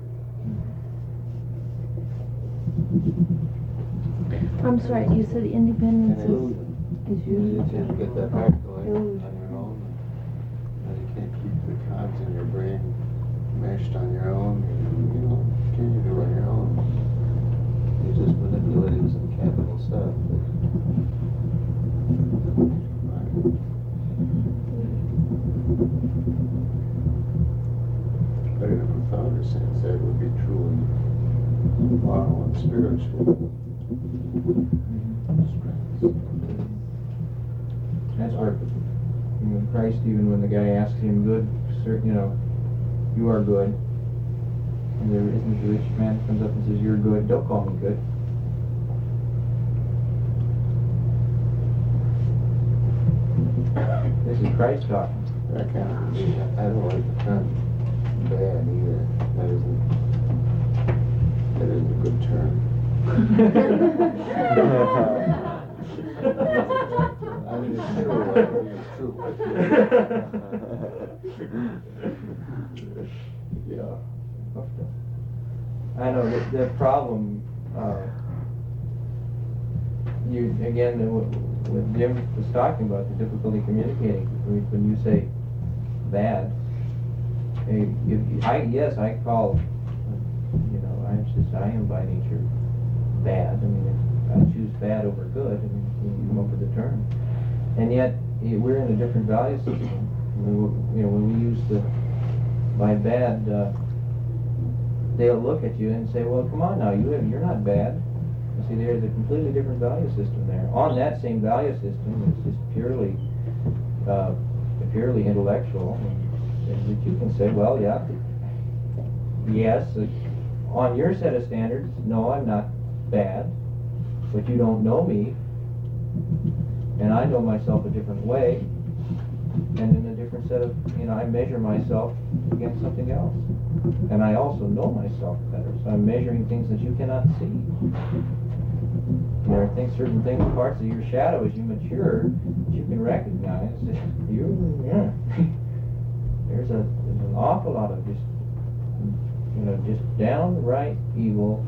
I'm sorry, you said independence An is, illusion. is You usually just get that back going on Illusion. your own. And you can't keep the cogs in your brain meshed on your own. You know, continue to run your own. You're just manipulating some capital stuff. But in a profounder sense, that would be truly moral and spiritual strength. That's where, you know, Christ, even when the guy asked him, good, sir, you know, you are good. And there isn't the rich man comes up and says, you're good, don't call me good. This is Christ talking. That kind of me. I don't like the term bad either. That isn't, that isn't a good term. I mean, it's true. I mean, it's true. Yeah. I know the, the problem. Uh, you again, uh, what, what Jim was talking about, the difficulty communicating. When when you say bad, eh, if I yes, I call. You know, I'm just I am by nature bad. I mean, I choose bad over good. I mean, you come up with the term, and yet eh, we're in a different value system. We- You know, when we use the, by bad, uh, they'll look at you and say, well, come on now, you have, you're not bad. You see, there's a completely different value system there. On that same value system, it's just purely, uh, purely intellectual. And that you can say, well, yeah, yes, uh, on your set of standards, no, I'm not bad, but you don't know me, and I know myself a different way, and in a different set of, you know, I measure myself against something else. And I also know myself better, so I'm measuring things that you cannot see. There are things, certain things, parts of your shadow as you mature, that you can recognize. You, yeah. There's a, there's an awful lot of just, you know, just downright evil,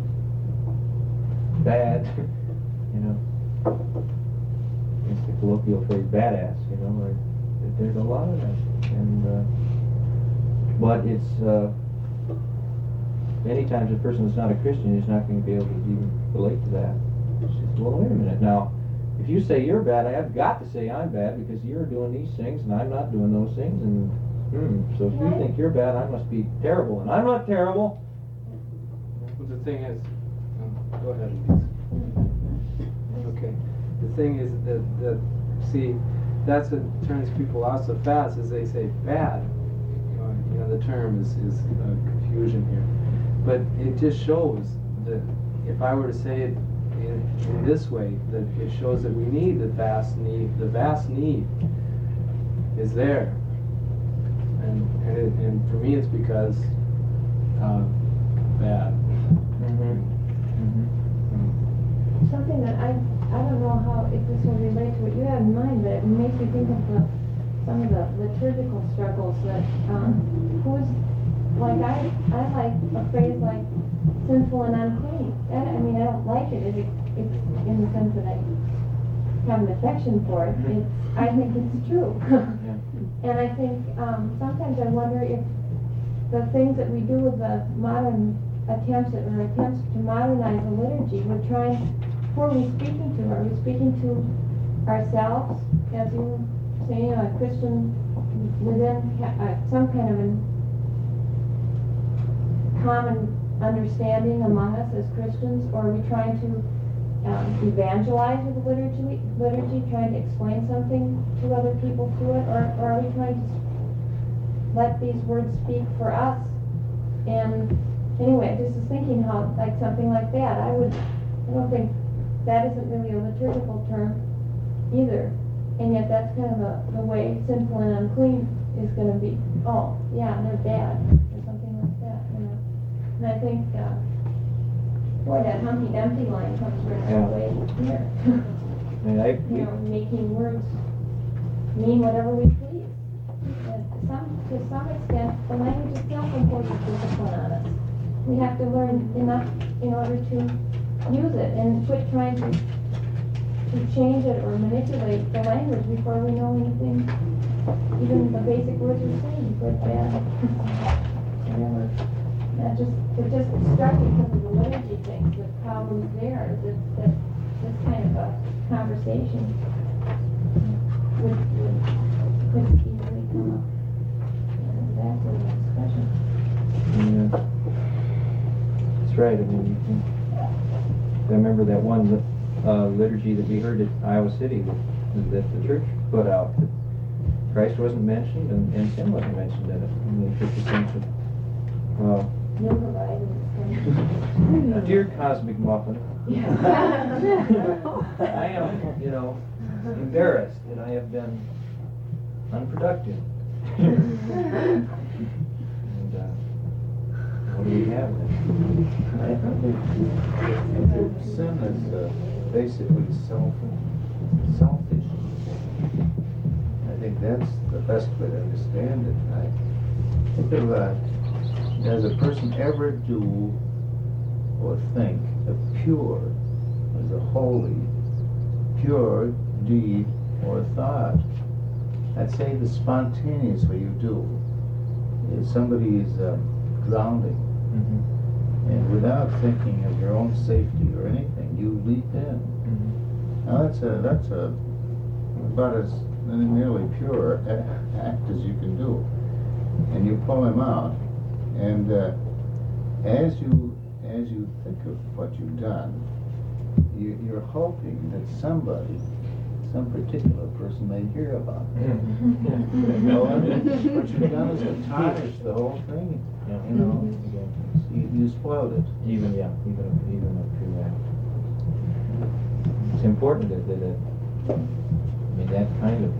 bad, you know. It's the colloquial phrase, badass, you know. Or, there's a lot of that, and uh, but it's uh, many times a person that's not a Christian is not going to be able to even relate to that. It's just, well, wait a minute now. If you say you're bad, I've got to say I'm bad because you're doing these things and I'm not doing those things. And hmm, so if you think you're bad, I must be terrible, and I'm not terrible. Well, the thing is, oh, go ahead, please. Okay. The thing is that that see. That's what turns people off so fast, is they say bad. You know, you know the term is, is uh, confusion here. But it just shows that if I were to say it in, in this way, that it shows that we need the vast need. The vast need is there. And and, it, and for me it's because uh, bad. Mm-hmm. Mm-hmm. Something that I, I don't know how, if this will relate to what you have in mind, but it makes me think of the, some of the liturgical struggles that, um, who's, like I, I like a phrase like sinful and unclean. That, I mean, I don't like it, it, it's in the sense that I have an affection for it. It's, I think it's true. And I think, um, sometimes I wonder if the things that we do with the modern attempts at, or attempts to modernize the liturgy, we're trying, who are we speaking to? Are we speaking to ourselves, as you say, a Christian within uh, some kind of a common understanding among us as Christians, or are we trying to um, evangelize with the liturgy, liturgy, trying to explain something to other people through it, or, or are we trying to let these words speak for us? And anyway, I just was thinking how, like something like that, I would, I don't think, that isn't really a liturgical term either. And yet that's kind of a, the way sinful and unclean is going to be, oh, yeah, they're bad, or something like that, you know. And I think, uh, boy, that Humpty Dumpty line comes right Yeah. away here. I mean, I, You know, making words mean whatever we please. And some, to some extent, the language itself imposes discipline on us. We have to learn enough in order to use it and quit trying to to change it or manipulate the language before we know anything, even the basic words we're saying, good, bad, whatever. That just, it just struck me because of the liturgy things, the problems there, that, that this kind of a conversation would, would, could easily come up. And that's a discussion. yeah. That's right. I mean, you can, I remember that one uh, liturgy that we heard at Iowa City that, that the church put out. That Christ wasn't mentioned and, and sin wasn't mentioned in it. And the church essentially. Uh, You'll provide it. Dear Cosmic Muffin, Yeah. I am, you know, embarrassed that I have been unproductive. And uh, what do we have then? Sin is uh, basically self, selfish. I think that's the best way to understand it. I think of, uh, does a person ever do or think a pure, as a holy, pure deed or thought? I'd say the spontaneous way you do. If somebody is um, drowning, Mm-hmm. and without thinking of your own safety or anything, you leap in. Mm-hmm. Now that's a that's a about as nearly pure a- act as you can do. And you pull him out, and uh, as you as you think of what you've done, you, you're hoping that somebody, some particular person, may hear about it. You know, I mean, what you've done is to tarnish the whole thing. Yeah. You know, you, you spoiled it. Even, yeah, even, even up to that. It's important that, that, that, I mean, that kind of,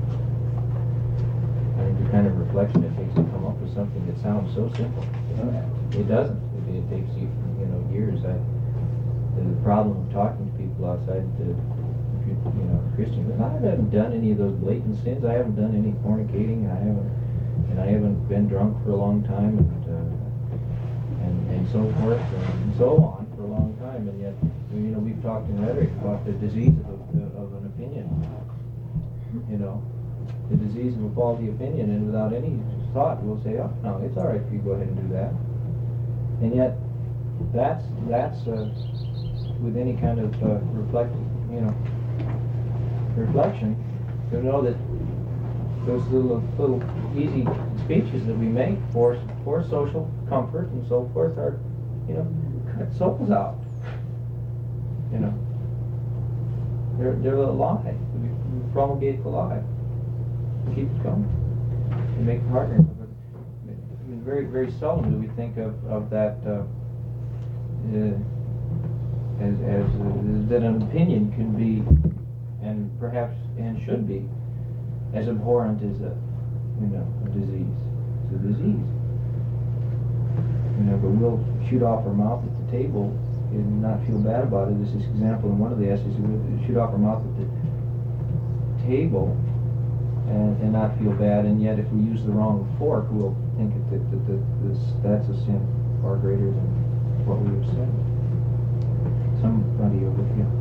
I think the kind of reflection it takes to come up with something that sounds so simple. It doesn't. It, it takes you, you know, years. I, the problem of talking to people outside the, you know, Christian, I haven't done any of those blatant sins. I haven't done any fornicating. I haven't, and I haven't been drunk for a long time, and uh, and and so forth and so on for a long time. And yet, you know, we've talked in rhetoric about the disease of, a, of an opinion. You know, the disease of a faulty opinion, and without any thought, we'll say, oh, no, it's all right if you go ahead and do that. And yet, that's that's uh, with any kind of uh, reflective, you know, reflection, to know that those little little easy speeches that we make for for social comfort and so forth are, you know, cut souls out. You know, they're they're a lie. We, we promulgate the lie. Keep it going. And make partners of it. I mean, very very seldom do we think of of that uh, uh, as as uh, that an opinion can be, and perhaps and should be, as abhorrent as a, you know, a disease. It's a disease. You know, but we'll shoot off our mouth at the table and not feel bad about it. This is an example in one of the essays. We'll shoot off our mouth at the table and, and not feel bad, and yet if we use the wrong fork, we'll think that, that, that this, that's a sin far greater than what we have said. Somebody over here.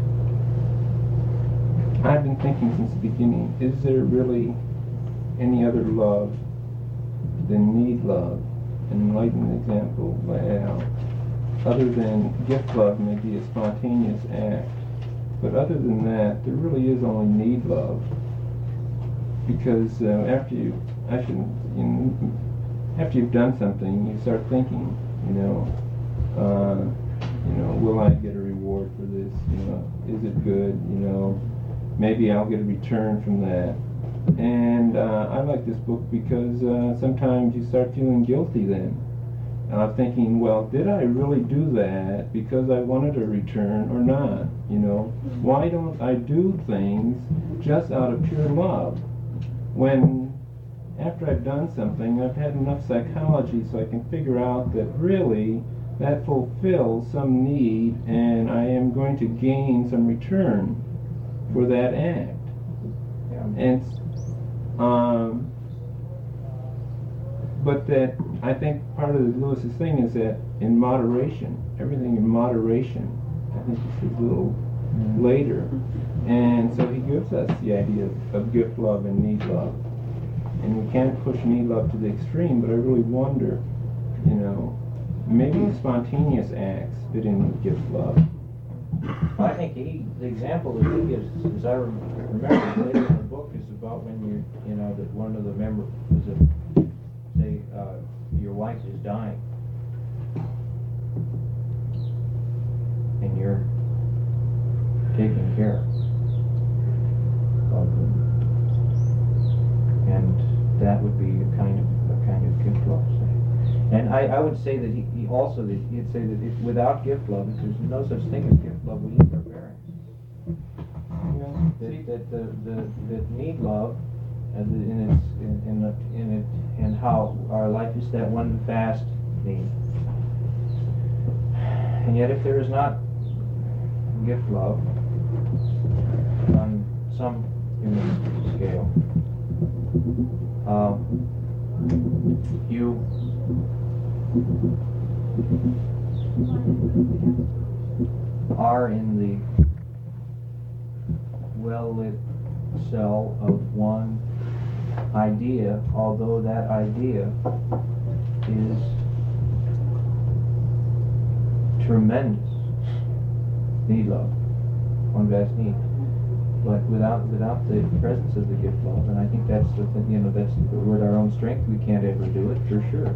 I've been thinking since the beginning, is there really any other love than need love? An enlightened example by Al. Other than gift love may be a spontaneous act, but other than that, there really is only need love. Because uh, after you, I shouldn't, you know, after you've done something, you start thinking, you know, uh, you know, will I get a reward for this? You know, is it good? You know, maybe I'll get a return from that. And uh, I like this book because uh, sometimes you start feeling guilty then. And I'm thinking, well, did I really do that because I wanted a return or not? You know, why don't I do things just out of pure love? When after I've done something, I've had enough psychology so I can figure out that really that fulfills some need and I am going to gain some return for that act. Yeah. And um, but that I think part of Lewis's thing is that in moderation, everything in moderation. I think this is a little mm-hmm. later, and so he gives us the idea of, of gift love and need love, and we can't push need love to the extreme. But I really wonder, you know, maybe spontaneous acts fit in with gift love. I think he, the example that he gives, as I remember later in the book, is about when you, you know, that one of the members was a, say, uh, your wife is dying, and you're taking care of them, and that would be a kind of a kind of gift love, say. And I, I would say that he, he also that he'd say that if, without gift love, if there's no such thing as gift love, we need our parents. That, that the, the that need love, and in its in in, the, in it and how our life is that one vast need. And yet, if there is not gift love on some human scale, um, you are in the well-lit cell of one idea, although that idea is tremendous. Need love, one vast need. but without without the presence of the gift love, and I think that's the thing, you know, that's with our own strength we can't ever do it for sure.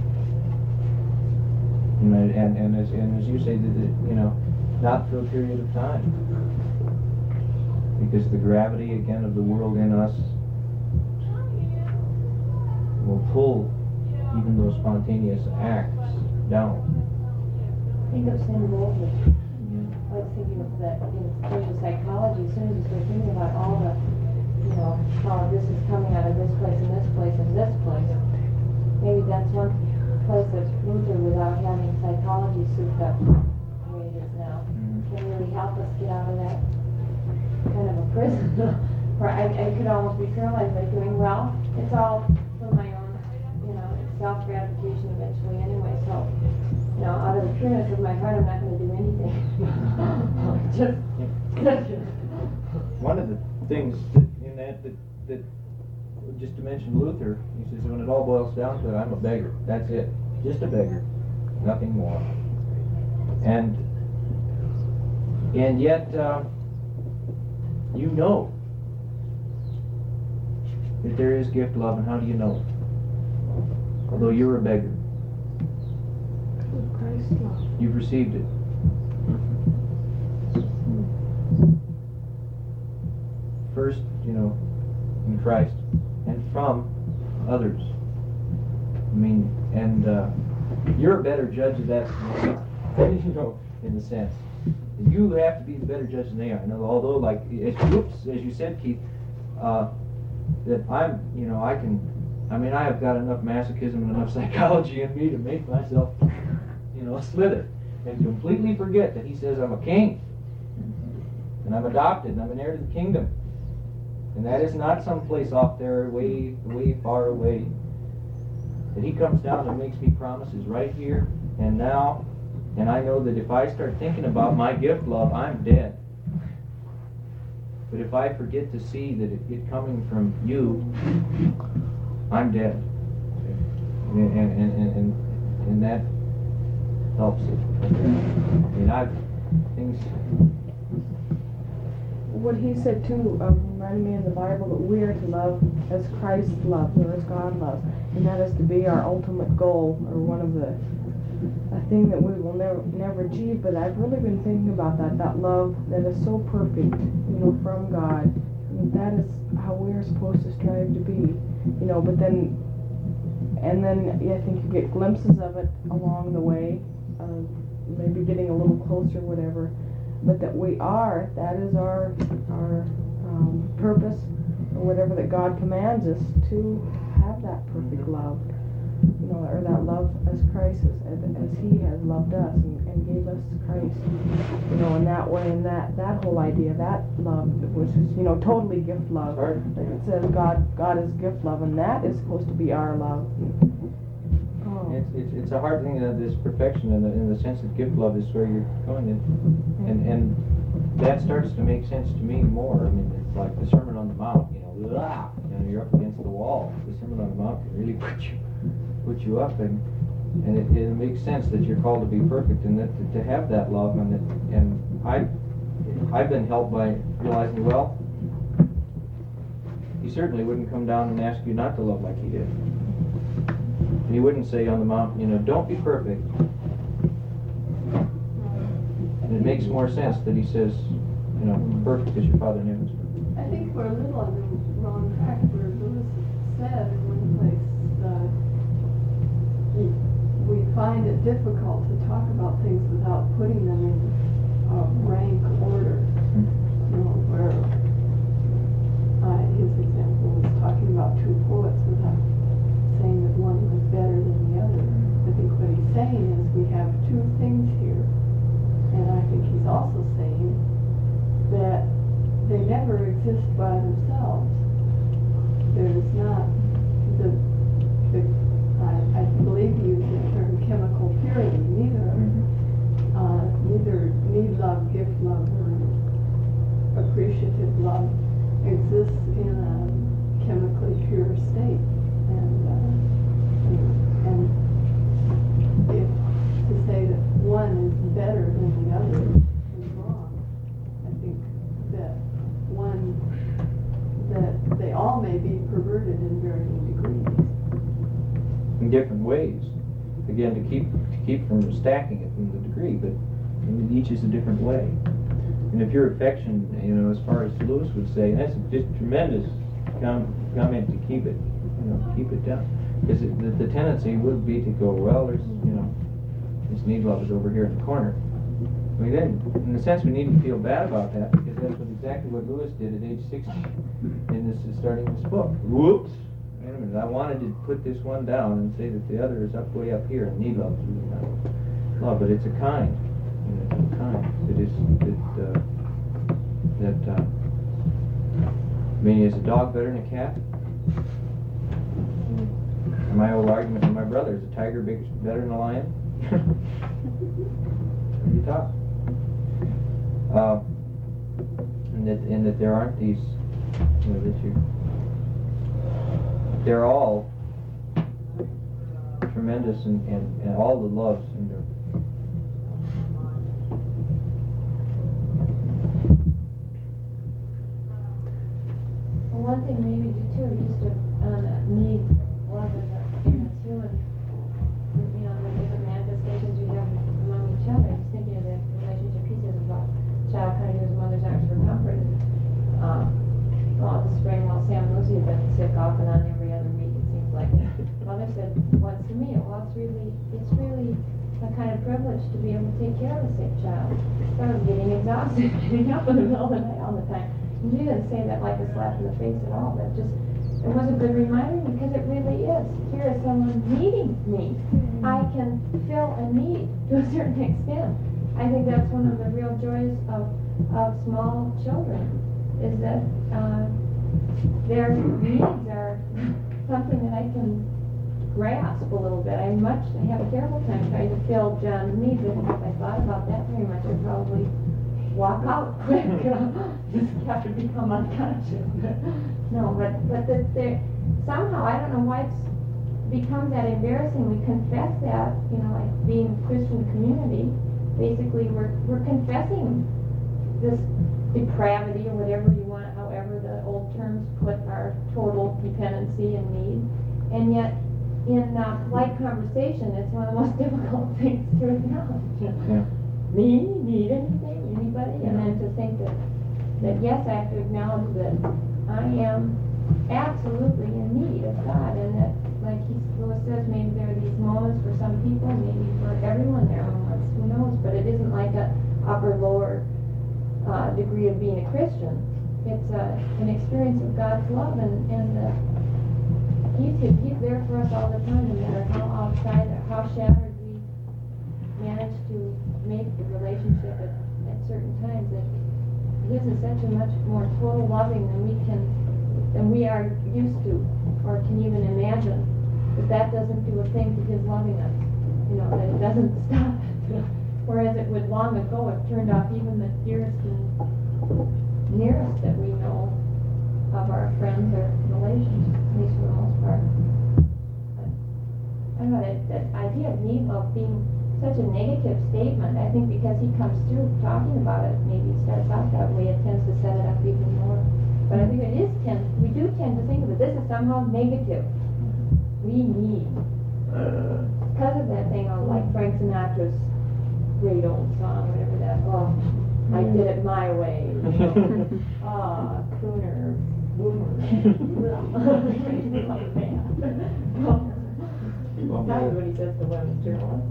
And and, and as and as you say, that it, you know, not for a period of time, because the gravity again of the world in us will pull even those spontaneous acts down. Think of Saint Bowlby. I was thinking of that in terms of psychology, as soon as you start thinking about all the, you know, how this is coming out of this place and this place and this place, maybe that's one place that Luther, without having psychology souped up the way it is now, can really help us get out of that kind of a prison. Where I, I could almost be paralyzed by doing, well, it's all for my own, you know, self-gratification eventually anyway, so, you know, out of the pureness of my heart, I'm not going to do anything. Just, one of the things that, in that, that, that, just to mention Luther, he says when it all boils down to it, I'm a beggar. That's it. Just a beggar. Nothing more. And, and yet, uh, you know that there is gift love, and how do you know it? Although you're a beggar. Christ love. You've received it. First, you know, in Christ, and from others. I mean, and uh, you're a better judge of that than me, you know, in a sense. You have to be the better judge than they are. And although, like, as, oops, as you said, Keith, uh, that I'm, you know, I can, I mean, I have got enough masochism and enough psychology in me to make myself, you know, slither and completely forget that he says I'm a king, and I'm adopted, and I'm an heir to the kingdom. And that is not someplace off there, way, way far away. That he comes down and makes me promises right here and now, and I know that if I start thinking about my gift love, I'm dead. But if I forget to see that it, it coming from you, I'm dead. And, and, and, and, and that helps it. I mean, I've, things... What he said too um, reminded me in the Bible that we are to love as Christ loves or as God loves, and that is to be our ultimate goal, or one of the a thing that we will never never achieve. But I've really been thinking about that that love that is so perfect, you know, from God. I mean, that is how we are supposed to strive to be, you know. But then, and then yeah, I think you get glimpses of it along the way, uh, maybe getting a little closer, whatever. But that we are, that is our our um, purpose, or whatever that God commands us to have that perfect love, you know, or that love as Christ has, as He has loved us and, and gave us Christ, you know, in that way, and that that whole idea, that love, which is, you know, totally gift love. It says God God is gift love, and that is supposed to be our love. It's, it's, it's a hard thing, uh, this perfection in the, in the sense that gift love is where you're going in. And, and that starts to make sense to me more. I mean, it's like the Sermon on the Mount, you know, blah, you know, you're up against the wall. The Sermon on the Mount can really put you put you up, and and it, it makes sense that you're called to be perfect, and that to, to have that love. And that, and I, I've been helped by realizing, well, He certainly wouldn't come down and ask you not to love like He did. And He wouldn't say on the mountain, you know, don't be perfect. And it makes more sense that He says, you know, perfect as your Father in heaven is perfect. I think we're a little on the wrong track where Lewis said in one place that we find it difficult to talk about things without putting them in a rank order. You know, where uh, his example was talking about two poets without saying that one was better than the other. I think what he's saying is we have two things here, and I think he's also saying that they never exist by themselves. There's not the, the I, I believe you used the term chemical purity. Neither, uh, neither need love, gift love, or appreciative love exists in a chemically pure state. And, uh, and if to say that one is better than the other is wrong. I think that one again, to keep to keep from stacking it in the degree, but I mean, each is a different way. And if your affection, you know, as far as Lewis would say, that's just tremendous com- comment to keep it, you know, keep it down. Because the, the tendency would be to go, well, there's, you know, this need love is over here in the corner. I mean, then, in a sense, we needn't feel bad about that, because that's what, exactly what Lewis did at age sixty in this starting this book. Whoops! Wait a minute, I wanted to put this one down and say that the other is up way up here, and need love is really not love, but it's a kind. You know, it's a kind that is that uh, that. Uh, I mean, is a dog better than a cat? And my old argument with my brother is a tiger big, better than a lion? What do you talk? Uh, and that and that there aren't these, you know, that you, they're all tremendous, and, and, and all the loves in there. Well, one thing maybe too, just to um, need love as a human, you know, the different manifestations we have among each other. Just thinking of the relationship he says about child coming to his mother's arms for comfort. Um, well, this spring while Sam Lucy had been sick off and on every other week, it seems like. Mother said once to me, well, it's really, it's really a kind of privilege to be able to take care of a sick child. So I was getting exhausted, getting up in the middle of the night all the time. And she didn't say that like a slap in the face at all, but just, it was a good reminder, because it really is. Here is someone needing me. I can fill a need to a certain extent. I think that's one of the real joys of, of small children, is that uh, their needs are something that I can grasp a little bit. I much I have a terrible time trying to fill John's needs, and if I thought about that very much, I'd probably walk out quick. Just have to become unconscious. No, but but the, the, somehow, I don't know why it's becomes that embarrassing. We confess that, you know, like being a Christian community, basically we're we're confessing this depravity or whatever you want, however the old terms put our total dependency and need, and yet in uh, polite conversation, it's one of the most difficult things to acknowledge. Yeah. Me? Need anything? Anybody? And then to think that, that yes, I have to acknowledge that I am absolutely in need of God, and that, like he Lewis says, maybe there are these moments for some people, maybe for everyone there are moments, who knows, but it isn't like a upper, lower uh, degree of being a Christian. It's uh, an experience of God's love, and, and uh, he's, he's there for us all the time, no matter how outside or how shattered we manage to make the relationship at, at certain times. That his is such a much more total loving than we can, than we are used to, or can even imagine. But that doesn't do a thing to his loving us. You know, that it doesn't stop it. Whereas it would long ago have turned off even the dearest and nearest that we know of our friends or relations, at least for the most part. But I don't know, that, that idea of need love being such a negative statement, I think because he comes through talking about it, maybe it starts out that way, it tends to set it up even more. But I think it is tend, we do tend to think of it, this is somehow negative. We need. Because of that thing on, like Frank Sinatra's great old song, whatever that, oh, I did it my way. Ah, oh, crooner, boomer. That's what he says to women's journalists.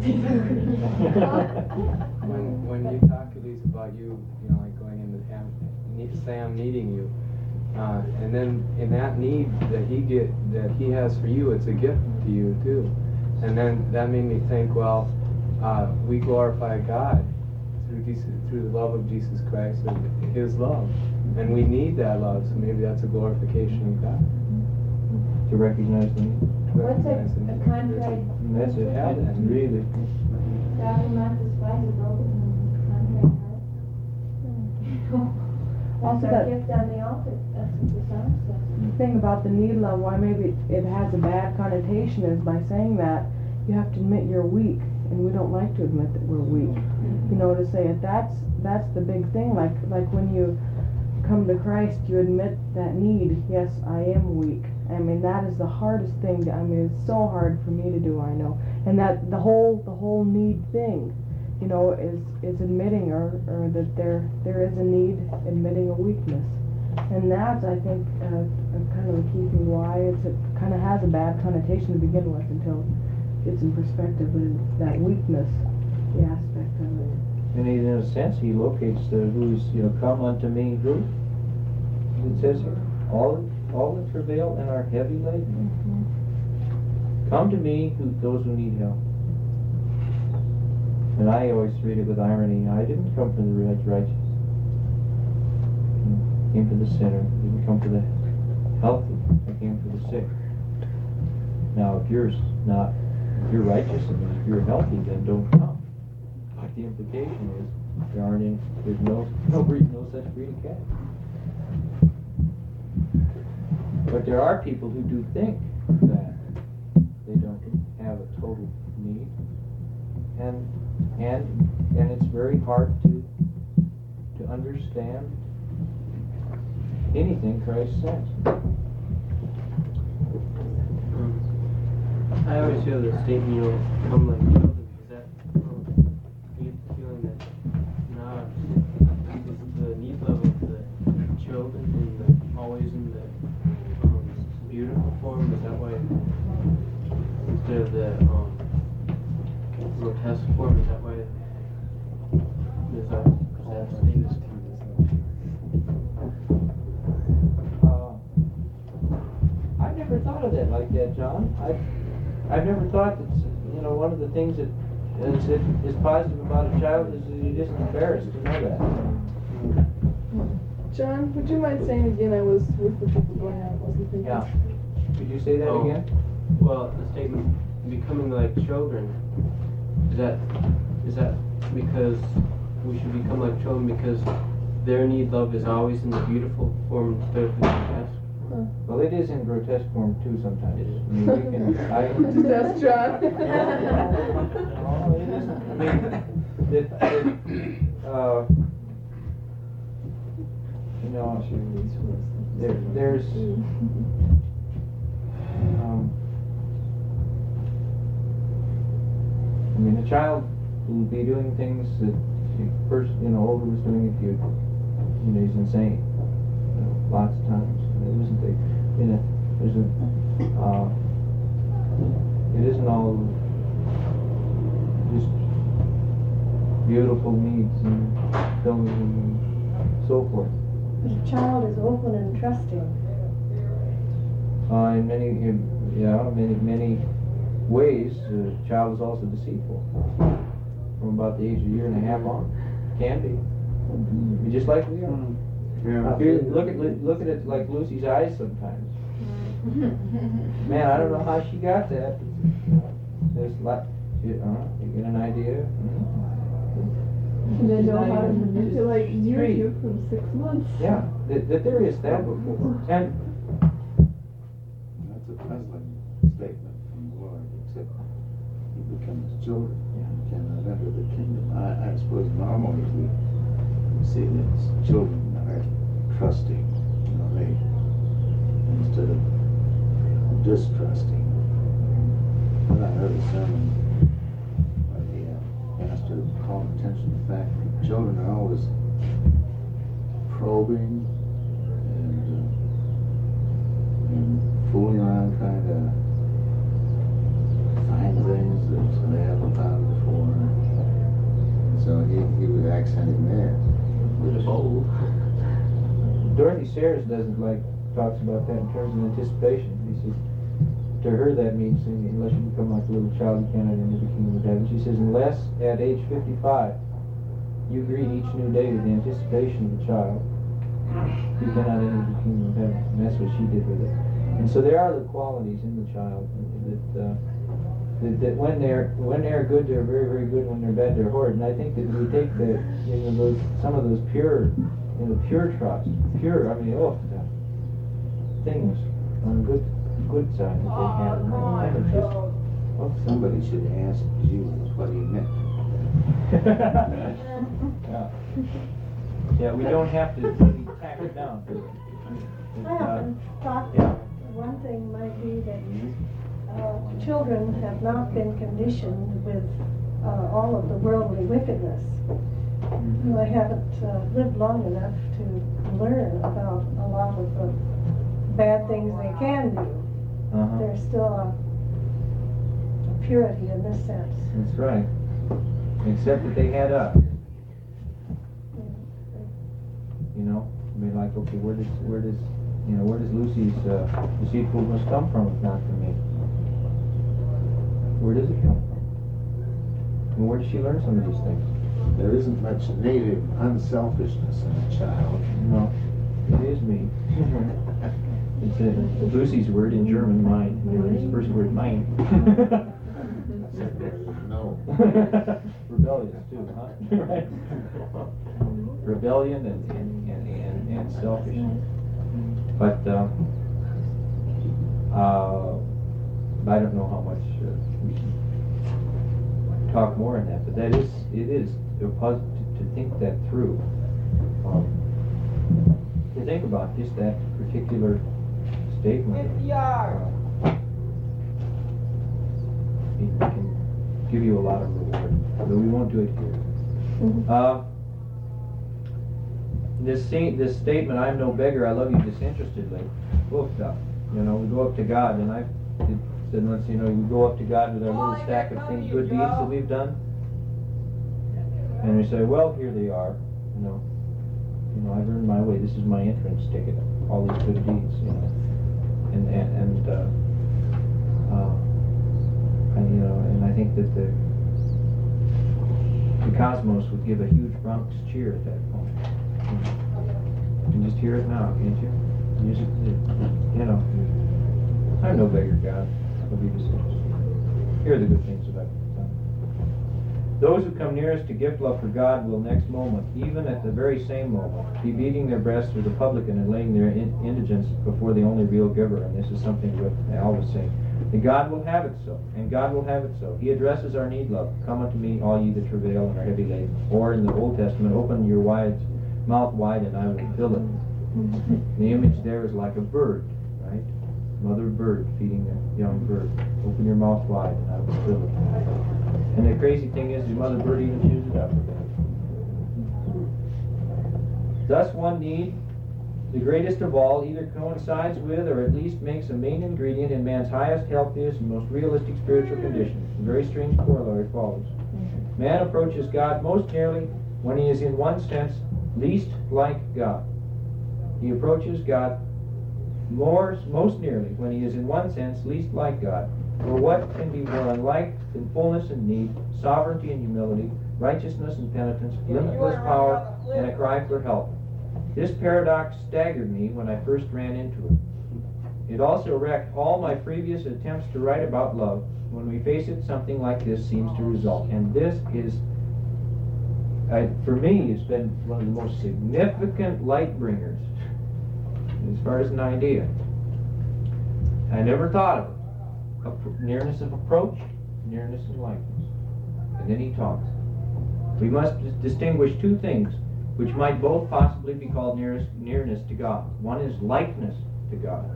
when when you talk, Elise, about you, you know, like going into Ham, Sam needing you, uh, and then in that need that he get that he has for you, it's a gift to you too. And then that made me think, well, uh, we glorify God through Jesus, through the love of Jesus Christ and His love, and we need that love. So maybe that's a glorification of God. To recognize the need. What's a, a contract? And that's it. Yeah, that's Really. God will not despise a broken and contrite heart. Also That's our that- gift on the altar. That's what the song says. thing about the need love, why maybe it has a bad connotation, is by saying that you have to admit you're weak, and we don't like to admit that we're weak. You know, to say it, that's that's the big thing. Like like when you come to Christ, you admit that need. Yes, I am weak. I mean, that is the hardest thing. To, I mean, it's so hard for me to do. I know, and that the whole the whole need thing, you know, is is admitting or or that there there is a need, admitting a weakness, and that's I think uh, kind of a key thing why it's it kind of has a bad connotation to begin with until it's in perspective and that weakness, the aspect of it. And in a sense, he locates the who's, you know, come unto me, who? It says here, all, all that travail and are heavy laden. Mm-hmm. Come to me, who, those who need help. And I always read it with irony. I didn't come for the righteous. I came for the sinner. I didn't come for the healthy. I came for the sick. Now, if you're not, if you're righteous and if you're healthy, then don't come. The implication is there aren't any, there's no no breed, no such breed of cat. But there are people who do think that they don't have a total need, and and and it's very hard to to understand anything Christ says. I always feel the statement, you know, come like children. Is that that now is the need level of the children in the, always in the um, beautiful form? Is that why instead of the um, grotesque form? Is that why there's a that status? Uh, I never thought of that like that, John. I I've never thought that, you know, one of the things that is, it, is positive about a child is that he isn't embarrassed to know that. John, would you mind saying again? I was with the people going out. I wasn't thinking. Yeah. Could you say that oh, again? Well, the statement, becoming like children, is that is that because we should become like children because their need love is always in the beautiful form instead of the grotesque? Huh. Well, it is in grotesque form too sometimes. I mean, we can, I, That's John. no, it isn't. I mean, it, it, uh, you know, there, there's, um, I mean, a child will be doing things that the person, you know, older was doing if you, you know, he's insane, you know, lots of times. It isn't a, you know, there's a, uh, it isn't all just beautiful needs and films and so forth. The child is open and trusting. Uh, in many, in, yeah, many, many ways, a uh, child is also deceitful. From about the age of a year and a half on, can be. Mm-hmm. Just like we are. Yeah. Here, look at look at it like Lucy's eyes sometimes. Man, I don't know how she got that. There's like, you, uh, you get an idea. And they know how to manipulate you, you from six months. Yeah, that, that there is that before. And That's a puzzling statement from the Lord, except he becomes children. You cannot enter the kingdom. I, I suppose normally we see that children are trusting, you know, they, instead of distrusting. But I heard a sermon where the uh, pastor called attention to the fact that children are always probing and, uh, and fooling around trying to find things that they haven't found before. And so he, he was accenting that. With a bowl. Dorothy Sayers doesn't like, talks about that in terms of anticipation. He says, to her that means unless you become like a little child, you cannot enter the kingdom of heaven. She says, unless at age fifty-five you greet each new day with the anticipation of a child, you cannot enter the kingdom of heaven. And that's what she did with it. And so there are the qualities in the child that, uh, that, that when they're when they're good, they're very, very good. When they're bad, they're horrid. And I think that we take the, you know, those, some of those pure, you know, pure trust, pure, I mean, oh, the things on the good, good side that they have. And just, oh, Somebody should ask Jesus what he meant. yeah. Yeah, we don't have to really tack it down. I often thought Yeah. one thing might be that uh, children have not been conditioned with uh, all of the worldly wickedness. They haven't uh, lived long enough to learn about a lot of the bad things they can do. Uh-huh. There's still a, a purity in this sense. That's right. Except that they had us. You know, I mean, like, okay, where does, where does, you know, where does Lucy's uh, deceitfulness come from if not from me? Where does it come from? And where does she learn some of these things? There isn't much native unselfishness in a child. No, it is me. It's a, Lucy's word in German, mine. You know, it's the first word, mine. No. Rebellious too, huh? Right. Rebellion and and, and, and, and selfishness. But um, uh, I don't know how much uh, we should talk more on that, but that is, it is a puzzle to, to think that through. Um, to think about just that particular statement. Uh, it can give you a lot of reward, but we won't do it here. Mm-hmm. Uh, this scene, this statement, "I'm no beggar, I love you disinterestedly," both stuff. You know, we go up to God, and I said once, you know, we go up to God with our little stack of things, good deeds that we've done, and we say, well, here they are. You know, you know, I've earned my way. This is my entrance ticket. All these good deeds. You know, and and and. Uh, uh, And, you know, and I think that the the cosmos would give a huge Bronx cheer at that point. You can just hear it now, can't you? Music, you know. I'm no beggar, God. I'll be disinterested. Here are the good things that I've done. Those who come nearest to gift love for God will next moment, even at the very same moment, be beating their breasts with the publican and laying their in indigence before the only real giver. And this is something that Al was saying. And God will have it so, and God will have it so. He addresses our need love. Come unto me, all ye that travail and are heavy laden. Or in the Old Testament, open your wide mouth wide, and I will fill it. The image there is like a bird, right? Mother bird feeding a young bird. Open your mouth wide, and I will fill it. And the crazy thing is, the mother bird even chews it up. Thus, one need, the greatest of all, either coincides with or at least makes a main ingredient in man's highest, healthiest, and most realistic spiritual condition. A very strange corollary follows. Man approaches God most nearly when he is in one sense least like God. He approaches God more, most nearly when he is in one sense least like God. For what can be more unlike than fullness and need, sovereignty and humility, righteousness and penitence, limitless power, and a cry for help? This paradox staggered me when I first ran into it. It also wrecked all my previous attempts to write about love. When we face it, something like this seems to result. And this is, I, for me, it's been one of the most significant light bringers as far as an idea. I never thought of it. A nearness of approach, nearness of likeness. And then he talks. We must distinguish two things which might both possibly be called nearest, nearness to God. One is likeness to God.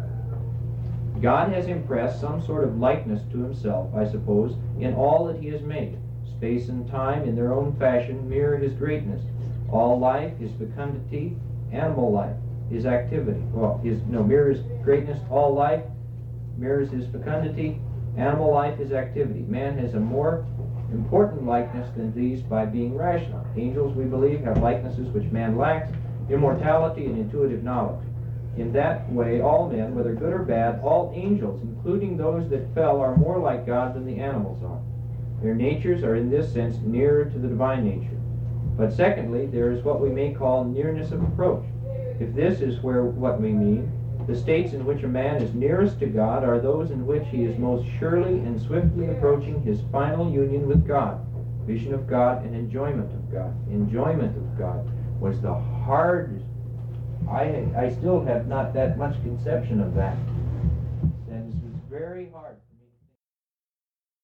God has impressed some sort of likeness to himself, I suppose, in all that he has made. Space and time, in their own fashion, mirror his greatness. All life, his fecundity, animal life, his activity. Well, his no mirrors greatness. All life mirrors his fecundity. Animal life, his activity. Man has a more important likeness than these by being rational. Angels, we believe, have likenesses which man lacks, immortality and intuitive knowledge. In that way, all men, whether good or bad, all angels, including those that fell, are more like God than the animals are. Their natures are in this sense nearer to the divine nature. But secondly, there is what we may call nearness of approach. If this is where what we mean, the states in which a man is nearest to God are those in which he is most surely and swiftly approaching his final union with God, vision of God and enjoyment of God. Enjoyment of God was the hardest. I, I still have not that much conception of that. And it was very hard.